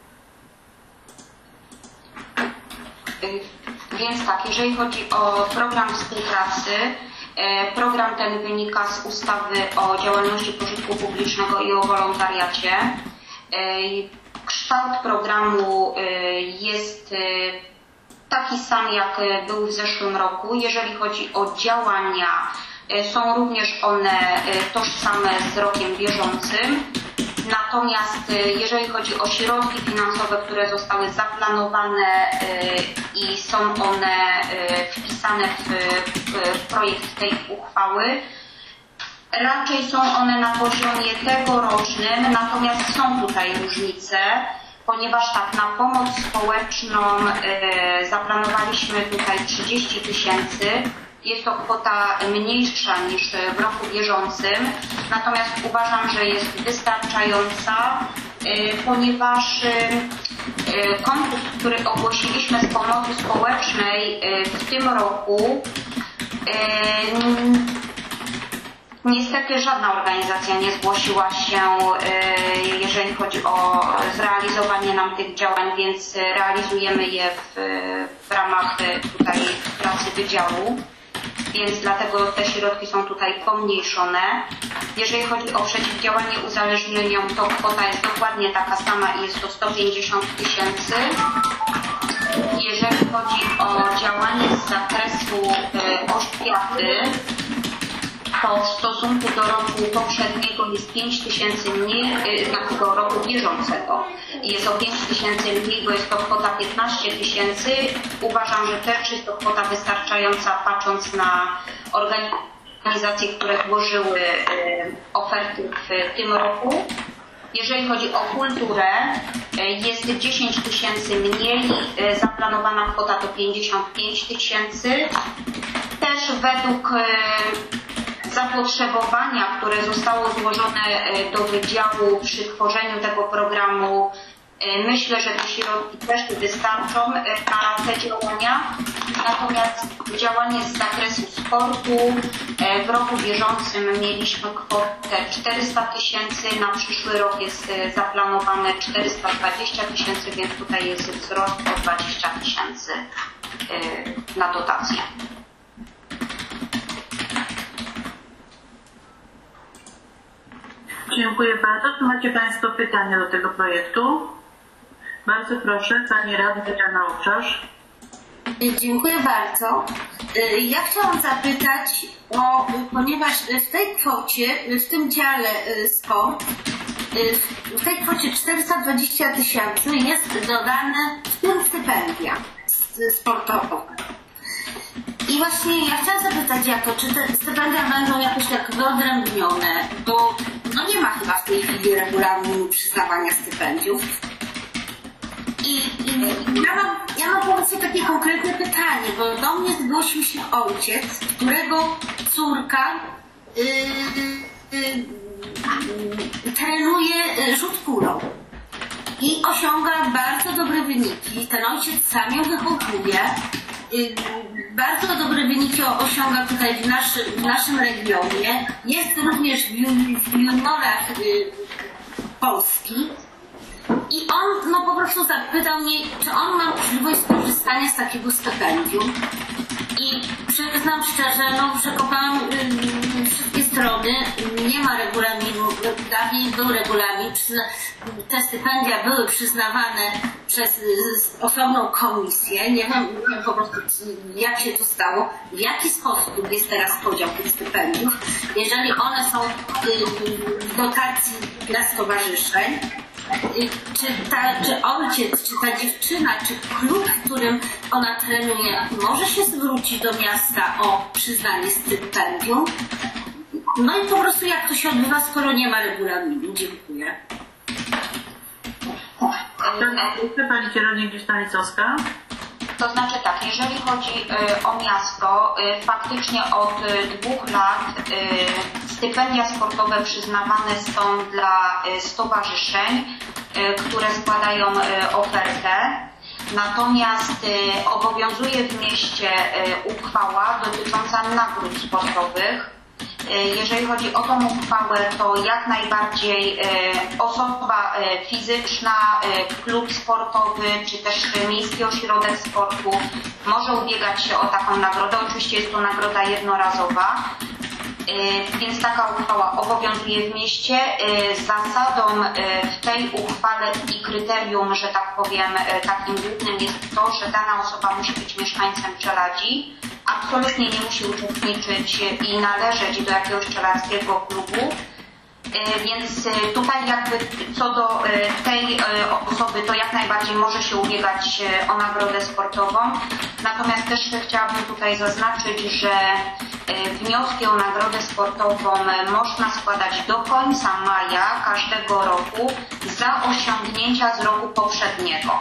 Więc tak, jeżeli chodzi o program współpracy, program ten wynika z ustawy o działalności pożytku publicznego i o wolontariacie. Kształt programu jest taki sam, jak był w zeszłym roku. Jeżeli chodzi o działania, są również one tożsame z rokiem bieżącym. Natomiast jeżeli chodzi o środki finansowe, które zostały zaplanowane i są one wpisane w projekt tej uchwały, raczej są one na poziomie tegorocznym, natomiast są tutaj różnice, ponieważ tak, na pomoc społeczną zaplanowaliśmy tutaj 30 000. Jest to kwota mniejsza niż w roku bieżącym, natomiast uważam, że jest wystarczająca, ponieważ konkurs, który ogłosiliśmy z pomocy społecznej w tym roku, niestety żadna organizacja nie zgłosiła się, jeżeli chodzi o zrealizowanie nam tych działań, więc realizujemy je w ramach tutaj pracy wydziału. Więc dlatego te środki są tutaj pomniejszone. Jeżeli chodzi o przeciwdziałanie uzależnieniom, to kwota jest dokładnie taka sama i jest to 150 000. Jeżeli chodzi o działanie z zakresu oświaty, to w stosunku do roku poprzedniego jest 5 000 mniej, do roku bieżącego. Jest o 5 000 mniej, bo jest to kwota 15 000. Uważam, że też jest to kwota wystarczająca, patrząc na organizacje, które złożyły oferty w tym roku. Jeżeli chodzi o kulturę, jest 10 000 mniej, zaplanowana kwota to 55 000. Też według zapotrzebowania, które zostało złożone do wydziału przy tworzeniu tego programu, myślę, że te środki też wystarczą na te działania. Natomiast działanie z zakresu sportu w roku bieżącym mieliśmy kwotę 400 000, na przyszły rok jest zaplanowane 420 000, więc tutaj jest wzrost o 20 000 na dotację. Dziękuję bardzo. Czy macie Państwo pytania do tego projektu? Bardzo proszę, Pani Radna Diana Owczarz. Dziękuję bardzo. Ja chciałam zapytać, ponieważ w tej kwocie, w tym dziale sport, w tej kwocie 420 000 jest dodane w tym stypendia sportowe. I właśnie ja chciałam zapytać, czy te stypendia będą jakoś tak wyodrębnione, bo nie ma chyba w tej chwili regulaminu przyznawania stypendiów. I ja mam po prostu takie konkretne pytanie, bo do mnie zgłosił się ojciec, którego córka trenuje rzut kulą i osiąga bardzo dobre wyniki. Ten ojciec sam ją wychowuje. bardzo dobre wyniki osiąga tutaj w naszym regionie. Jest również w juniorach Polski. I on po prostu zapytał mnie, czy on ma możliwość skorzystania z takiego stypendium. I przyznam szczerze, że kopałam wszystkie strony, nie ma regulaminu, dawniej był regulamin, te stypendia były przyznawane przez osobną komisję, nie wiem po prostu jak się to stało, w jaki sposób jest teraz podział tych stypendiów, jeżeli one są w dotacji dla stowarzyszeń. Czy ojciec, czy ta dziewczyna, czy klub, w którym ona trenuje, może się zwrócić do miasta o przyznanie stypendium? No i po prostu jak to się odbywa, skoro nie ma regulaminu? Dziękuję. Chce Pani Kierownik Stanisławska? To znaczy tak, jeżeli chodzi o miasto, faktycznie od 2 lat stypendia sportowe przyznawane są dla stowarzyszeń, które składają ofertę. Natomiast obowiązuje w mieście uchwała dotycząca nagród sportowych. Jeżeli chodzi o tą uchwałę, to jak najbardziej osoba fizyczna, klub sportowy, czy też miejski ośrodek sportu może ubiegać się o taką nagrodę. Oczywiście jest to nagroda jednorazowa, więc taka uchwała obowiązuje w mieście. Zasadą w tej uchwale i kryterium, że tak powiem, takim głównym jest to, że dana osoba musi być mieszkańcem Czeladzi, absolutnie nie musi uczestniczyć i należeć do jakiegoś czeladskiego klubu. Więc tutaj jakby co do tej osoby, to jak najbardziej może się ubiegać o nagrodę sportową. Natomiast też chciałabym tutaj zaznaczyć, że wnioski o nagrodę sportową można składać do końca maja każdego roku za osiągnięcia z roku poprzedniego.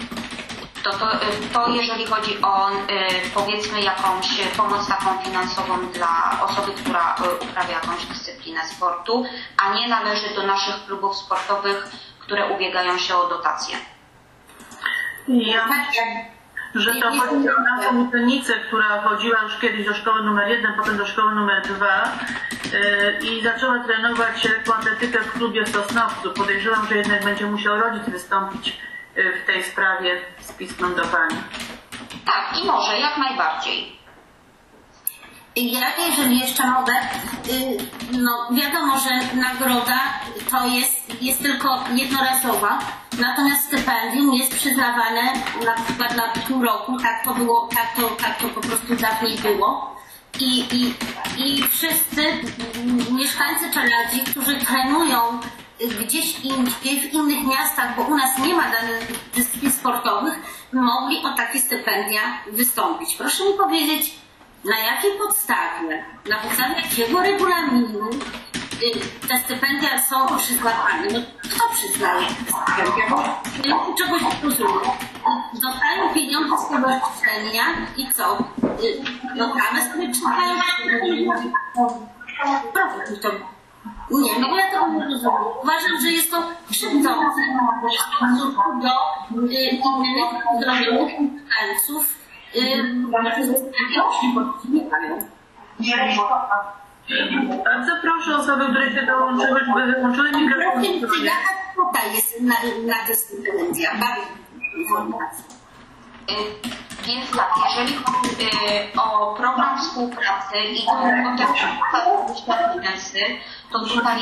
To jeżeli chodzi o powiedzmy jakąś pomoc taką finansową dla osoby, która uprawia jakąś dyscyplinę sportu, a nie należy do naszych klubów sportowych, które ubiegają się o dotacje. Ja myślę, że to chodzi o naszą uczennicę, która chodziła już kiedyś do szkoły numer 1, potem do szkoły numer 2 i zaczęła trenować lekką atletykę w klubie w Sosnowcu. Podejrzewam, że jednak będzie musiał rodzic wystąpić w tej sprawie z pismem do Pani. Tak, i może, jak najbardziej. Ja, jeżeli jeszcze mogę, no wiadomo, że nagroda to jest tylko jednorazowa, natomiast stypendium jest przyznawane na przykład na pół roku, tak to było, tak to po prostu dawniej było. I wszyscy mieszkańcy Czeladzi, którzy trenują gdzieś indziej, w innych miastach, bo u nas nie ma danych dyscyplin sportowych, mogli o takie stypendia wystąpić. Proszę mi powiedzieć, na jakiej podstawie, na podstawie jakiego regulaminu te stypendia są przyznawane? No, kto przyznaje te stypendia? Bo czegoś nie rozumiem. Dostają pieniądze z stowarzyszenia i co? Programy sobie czytają? Proszę mi to. Nie, no bo ja tego nie rozumiem. Uważam, że jest to krzywdzące w stosunku do innych zdrowionych mieszkańców. Bardzo proszę osoby, które się dołączyły, żeby wyłączyły mikrofon. Jaka kwota jest na te stypendia? Więc tak, jeżeli chodzi o program współpracy i o te finansy, to tutaj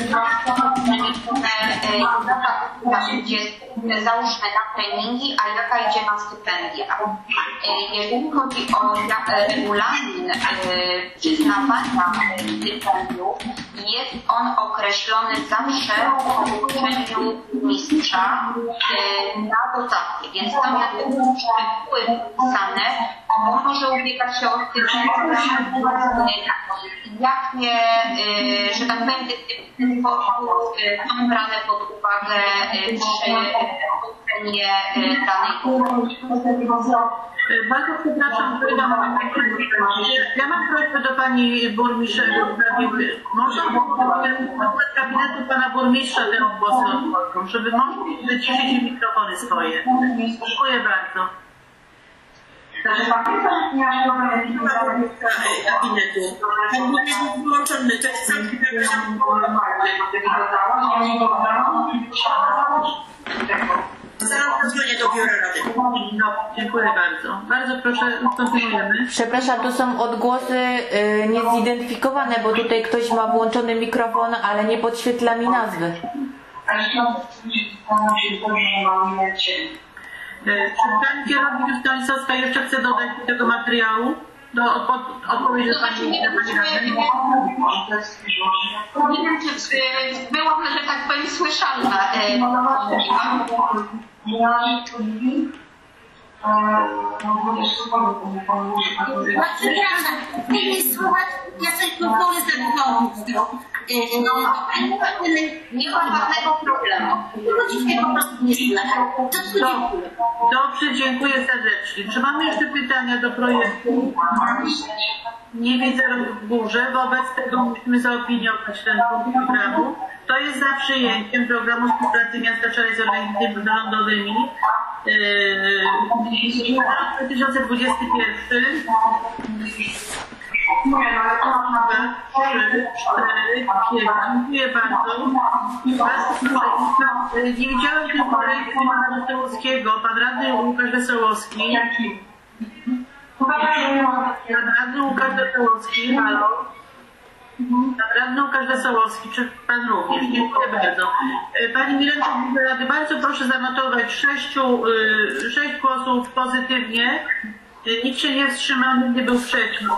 jaka idzie, załóżmy na treningi, a jaka idzie na stypendia. Jeżeli chodzi o regulamin przyznawania stypendiów, jest on określony zawsze po ogłoszeniu mistrza na dotację, więc tam jakby szczegóły wypisane, on może ubiegać się o stypendia, jakie, że tak powiem, dyscypliny sportu są brane pod uwagę przy ocenie danej Bardzo przepraszam, ja mam prośbę do Pani Burmistrza, można z gabinetu Pana Burmistrza tę głos, żeby można wyciszyć mikrofony swoje. Dziękuję bardzo. gabinetu. Pan burmistrz jest wyłączony, to jest Zaraz zadzwonię do biura rady. No, dziękuję bardzo. Bardzo proszę, kontynuujemy. Przepraszam, to są odgłosy niezidentyfikowane, bo tutaj ktoś ma włączony mikrofon, ale nie podświetla mi nazwy. Czy pani kierownik Stanisławska jeszcze chce dodać do tego materiału? Do odpowiedzi pani Nie wiem, czy byłam, że tak powiem, słyszalna. Ja sobie pozwolę zachować. Nie ma żadnego problemu. Dobrze, dziękuję serdecznie. Czy mamy jeszcze pytania do projektu? Nie widzę w górze. Wobec tego musimy zaopiniować ten punkt programu. Kto jest za przyjęciem programu współpracy miasta Czarek z organizacjami pozarządowymi 2021? 2, 3, 4, 5. Dziękuję bardzo. Nie widziałem tylko projektu pana Wesołowskiego. Pan radny Łukasz Wesołowski. Pan radny Łukasz Wesołowski. Halo. Pan radny Łukasz Wesołowski, czy pan również? Dziękuję bardzo. Pani Milenko, bardzo proszę zanotować 6 głosów pozytywnie. Nikt się nie wstrzymał, nie był przeciw.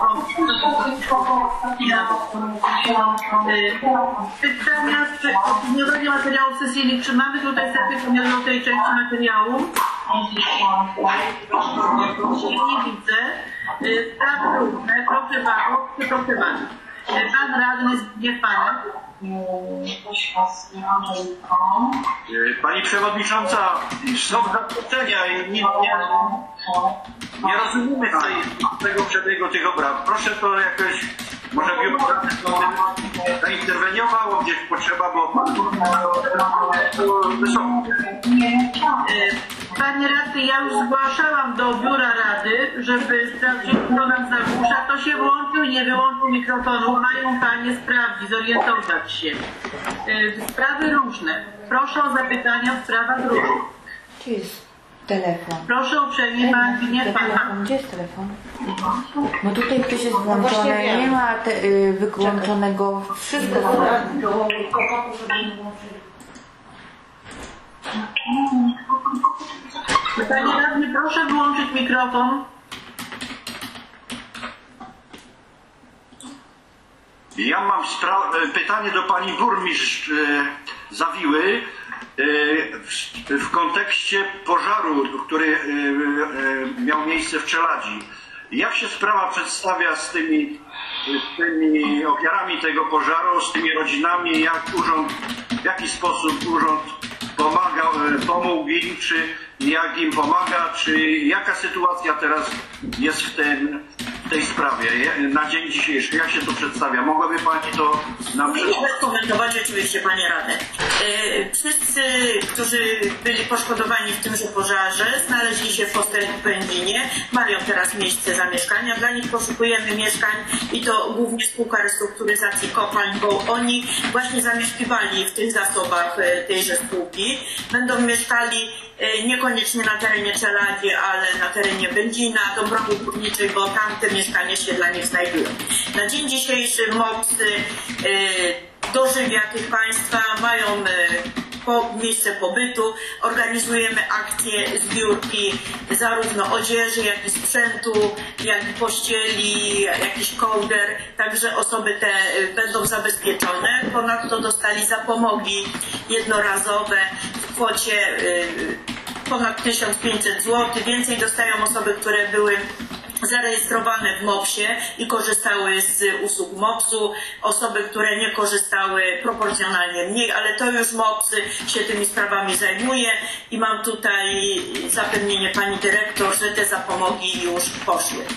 Pytania o opiniowanie materiałów sesyjnych. Czy mamy tutaj zapytania do tej części materiału? Nie widzę. Sprawy różne. Proszę pana. Pan radny Zbigniew Panek. Pani Przewodnicząca, są zakłócenia i nie rozumiemy tego przebiegu tych obrad. Proszę to jakoś, może biuro zainterweniowało gdzieś potrzeba, bo pan wysoko. Panie radny, ja już zgłaszałam do biura rady, żeby sprawdzić, kto nam zagłusza. Kto się włączył i nie wyłączył mikrofonu, mają panie sprawdzić, zorientować się. Sprawy różne. Proszę o zapytania w sprawach różnych. Gdzie jest telefon? Proszę uprzejmie, pan Zbigniew Pan. Gdzie jest telefon? No tutaj ktoś jest włączony, nie ma wyłączonego wszystko. Panie radny, proszę wyłączyć mikrofon. Ja mam pytanie do pani burmistrz Zawiły w kontekście pożaru, który miał miejsce w Czeladzi. Jak się sprawa przedstawia z tymi ofiarami tego pożaru, z tymi rodzinami, w jaki sposób urząd pomógł im, czy jak im pomaga, czy jaka sytuacja teraz jest w tej sprawie na dzień dzisiejszy? Jak się to przedstawia? Mogłaby pani to nam przedstawić? Mogę komentować oczywiście, panie radny. Wszyscy, którzy byli poszkodowani w tymże pożarze, znaleźli się w hostelu w Będzinie, mają teraz miejsce zamieszkania. Dla nich poszukujemy mieszkań i to głównie spółka restrukturyzacji kopalń, bo oni właśnie zamieszkiwali w tych zasobach tejże spółki. Będą mieszkali niekoniecznie na terenie Czeladzi, ale na terenie Będzina, Dąbrowy Górniczej, bo tam te mieszkania się dla nich znajdują. Na dzień dzisiejszy MOPS dożywia tych państwa, mają miejsce pobytu, organizujemy akcje, zbiórki zarówno odzieży, jak i sprzętu, jak i pościeli, jakiś kołder, także osoby te będą zabezpieczone. Ponadto dostali zapomogi jednorazowe w kwocie ponad 1500 zł. Więcej dostają osoby, które były zarejestrowane w MOPS-ie i korzystały z usług MOPS-u, osoby, które nie korzystały proporcjonalnie mniej, ale to już MOPS się tymi sprawami zajmuje i mam tutaj zapewnienie pani dyrektor, że te zapomogi już poszły.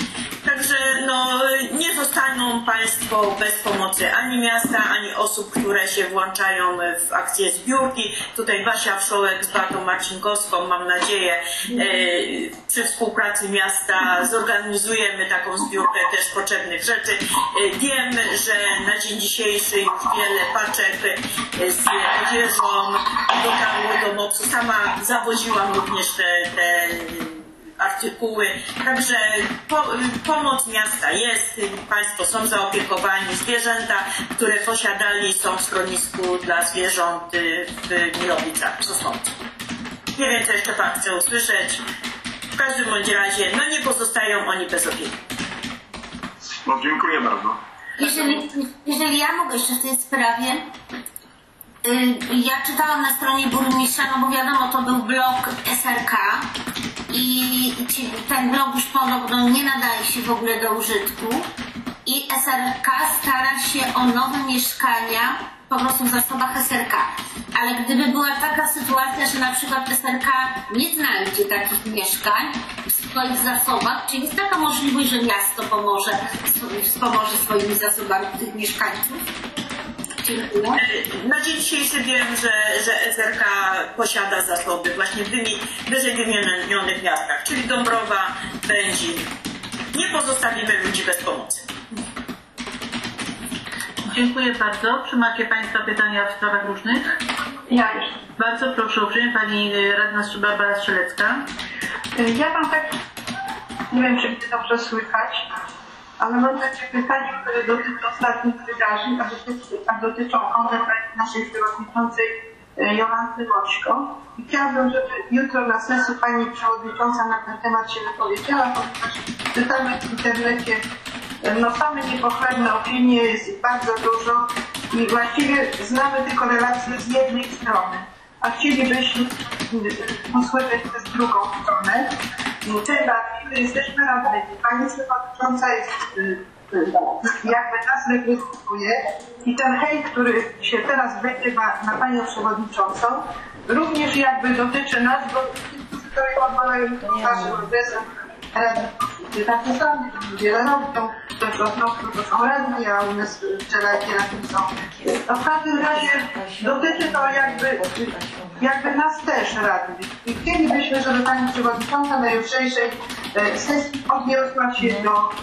Także no, nie zostaną Państwo bez pomocy ani miasta, ani osób, które się włączają w akcję zbiórki. Tutaj Basia Wszołek z Beatą Marcinkowską, mam nadzieję, przy współpracy miasta zorganizujemy taką zbiórkę też potrzebnych rzeczy. Wiem, że na dzień dzisiejszy już wiele paczek z odzieżą dotarło do MOPS-u. Sama zawoziłam również te artykuły, także pomoc miasta jest, Państwo są zaopiekowani, zwierzęta, które posiadali, są w schronisku dla zwierząt w Milowicach, w Sosnowcu. Nie wiem, co jeszcze Pan chce usłyszeć. W każdym bądź razie, no nie pozostają oni bez opieki. No, dziękuję bardzo. Jeżeli ja mogę jeszcze w tej sprawie, ja czytałam na stronie burmistrza, no bo wiadomo, to był blog SRK i ten blog już podobno nie nadaje się w ogóle do użytku i SRK stara się o nowe mieszkania po prostu w zasobach SRK. Ale gdyby była taka sytuacja, że na przykład SRK nie znajdzie takich mieszkań w swoich zasobach, czy jest taka możliwość, że miasto wspomoże swoimi zasobami tych mieszkańców? Na dzień dzisiejszy wiem, że SRK posiada zasoby właśnie w wyżej wymienionych miastach, czyli Dąbrowa, Będzin. Nie pozostawimy ludzi bez pomocy. Dziękuję bardzo. Czy macie Państwo pytania w sprawach różnych? Ja jeszcze. Bardzo proszę uprzejmie Pani Radna Barbara Strzelecka. Ja mam tak, nie wiem, czy mnie dobrze słychać, ale mam takie pytanie, które dotyczy ostatnich wydarzeń, a dotyczą one naszej przewodniczącej Jolanty Moćko. I chciałabym, żeby jutro na sesji Pani Przewodnicząca na ten temat się wypowiedziała, ponieważ czytamy w internecie same niepochlebne opinie, jest bardzo dużo i właściwie znamy tylko relacje z jednej strony, a chcielibyśmy usłyszeć też drugą stronę. Tym bardziej, że jesteśmy radnymi. Pani Przewodnicząca jest jakby nas reprezentuje i ten hejt, który się teraz wyrywa na Panią Przewodniczącą, również jakby dotyczy nas, bo którzy odbalają naszym adresem radnych. Takie same, wiele robią, też osnowy to są radni, a u nas wszelakie na tym są. No w każdym razie dotyczy to jakby nas też radnych. I chcielibyśmy, żeby Pani Przewodnicząca na jutrzejszej sesji odniosła się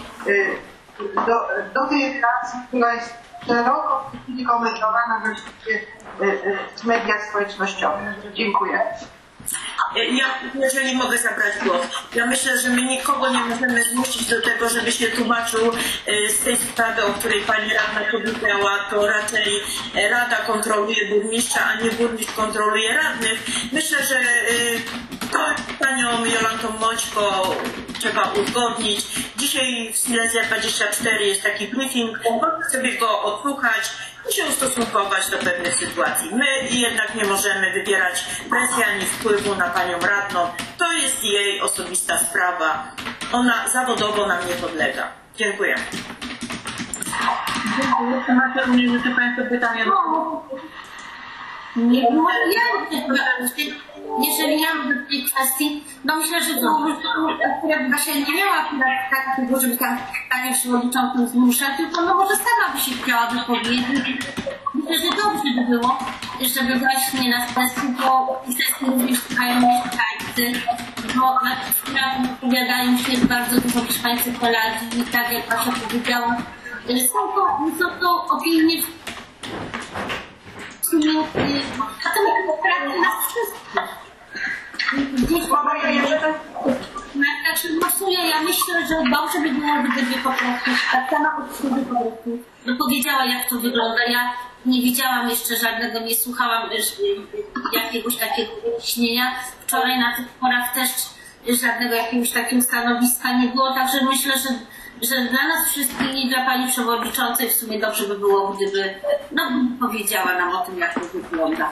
do tej relacji, która jest szeroko w tej chwili komentowana właściwie w mediach społecznościowych. Dziękuję. Ja, jeżeli mogę zabrać głos, ja myślę, że my nikogo nie możemy zmusić do tego, żeby się tłumaczył z tej sprawy, o której Pani Radna powiedziała, to raczej Rada kontroluje burmistrza, a nie burmistrz kontroluje radnych. Myślę, że to Panią Jolantą Moćko trzeba uzgodnić. Dzisiaj w Silesia 24 jest taki briefing, można sobie go odsłuchać i się ustosunkować do pewnych sytuacji. My jednak nie możemy wywierać presji ani wpływu na Panią Radną. To jest jej osobista sprawa. Ona zawodowo nam nie podlega. Dziękuję. Dziękuję. Czy macie również jeszcze Państwo pytania? Jeżeli ja mówię w tej kwestii, no myślę, że to akurat właśnie nie miała akurat takiego, żeby tam Panią Przewodniczącą zmuszać, tylko no może sama by się chciała wypowiedzieć. Myślę, że dobrze by było, żeby właśnie na sesji, bo w sesji również słuchają mieszkańcy, bo na tych sprawach opowiadają się bardzo dużo mieszkańcy Poladzi i tak jak Basia powiedziała, są to opinie a to jest pracy nas wszystkich. Znaczy głosuję, ja myślę, że dobrze by było, gdyby po prostu ta sama osoba po prostu powiedziała, jak to wygląda. Ja nie widziałam jeszcze żadnego, nie słuchałam jakiegoś takiego wyjaśnienia. Wczoraj na tych porach też żadnego jakiegoś takiego stanowiska nie było, także myślę, że dla nas wszystkich i dla Pani Przewodniczącej w sumie dobrze by było, gdyby powiedziała nam o tym, jak to wygląda.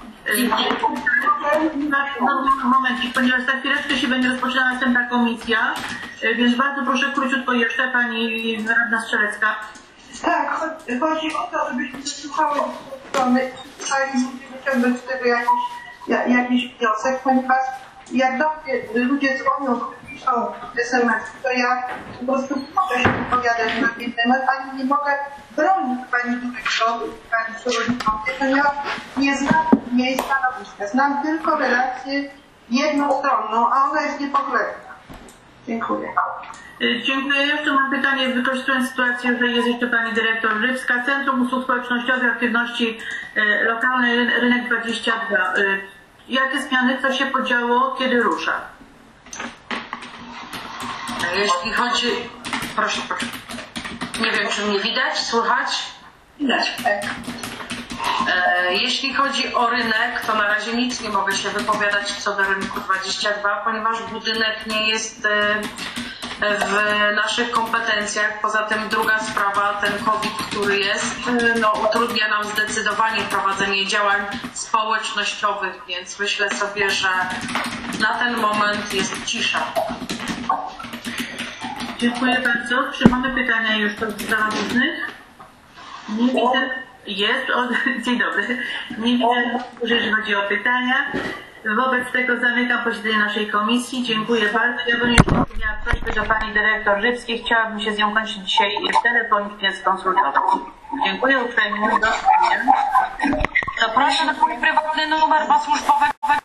Momencik, ponieważ za chwileczkę się będzie rozpoczynała następna komisja, więc bardzo proszę króciutko jeszcze Pani Radna Strzelecka. Tak, chodzi o to, żebyśmy wysłuchały strony i wyciągnąć z tego jakiś wniosek, ponieważ jak do mnie ludzie dzwonią, piszą SMS, to ja po prostu mogę się wypowiadać na ten temat, ani nie mogę bronić pani dyrektor, pani przewodniczącej, ponieważ nie znam jej stanowiska. Znam tylko relację jednostronną, a ona jest niepochlebna. Dziękuję. Dziękuję. Jeszcze mam pytanie, wykorzystując sytuację, że jest jeszcze pani dyrektor Rybska. Centrum Usług Społecznościowych, Aktywności Lokalnej, Rynek 22. Jakie zmiany, co się podziało, kiedy rusza? Jeśli chodzi... Proszę. Nie wiem, czy mnie widać, słychać? Widać, tak. Jeśli chodzi o rynek, to na razie nic nie mogę się wypowiadać co do rynku 22, ponieważ budynek nie jest w naszych kompetencjach. Poza tym druga sprawa, ten COVID, który jest, utrudnia nam zdecydowanie prowadzenie działań społecznościowych, więc myślę sobie, że na ten moment jest cisza. Dziękuję bardzo. Czy mamy pytania już od zaradnych? Nie widzę. Jest. Dzień dobry. Nie widzę, jeżeli chodzi o pytania. Wobec tego zamykam posiedzenie naszej komisji. Dziękuję bardzo. Ja bym jeszcze miała prośbę do pani dyrektor Rybskiej. Chciałabym się z nią kończyć dzisiaj telefonicznie skonsultować. Dziękuję uprzejmie. Do widzenia. Zapraszam na mój prywatny numer, bo służbowego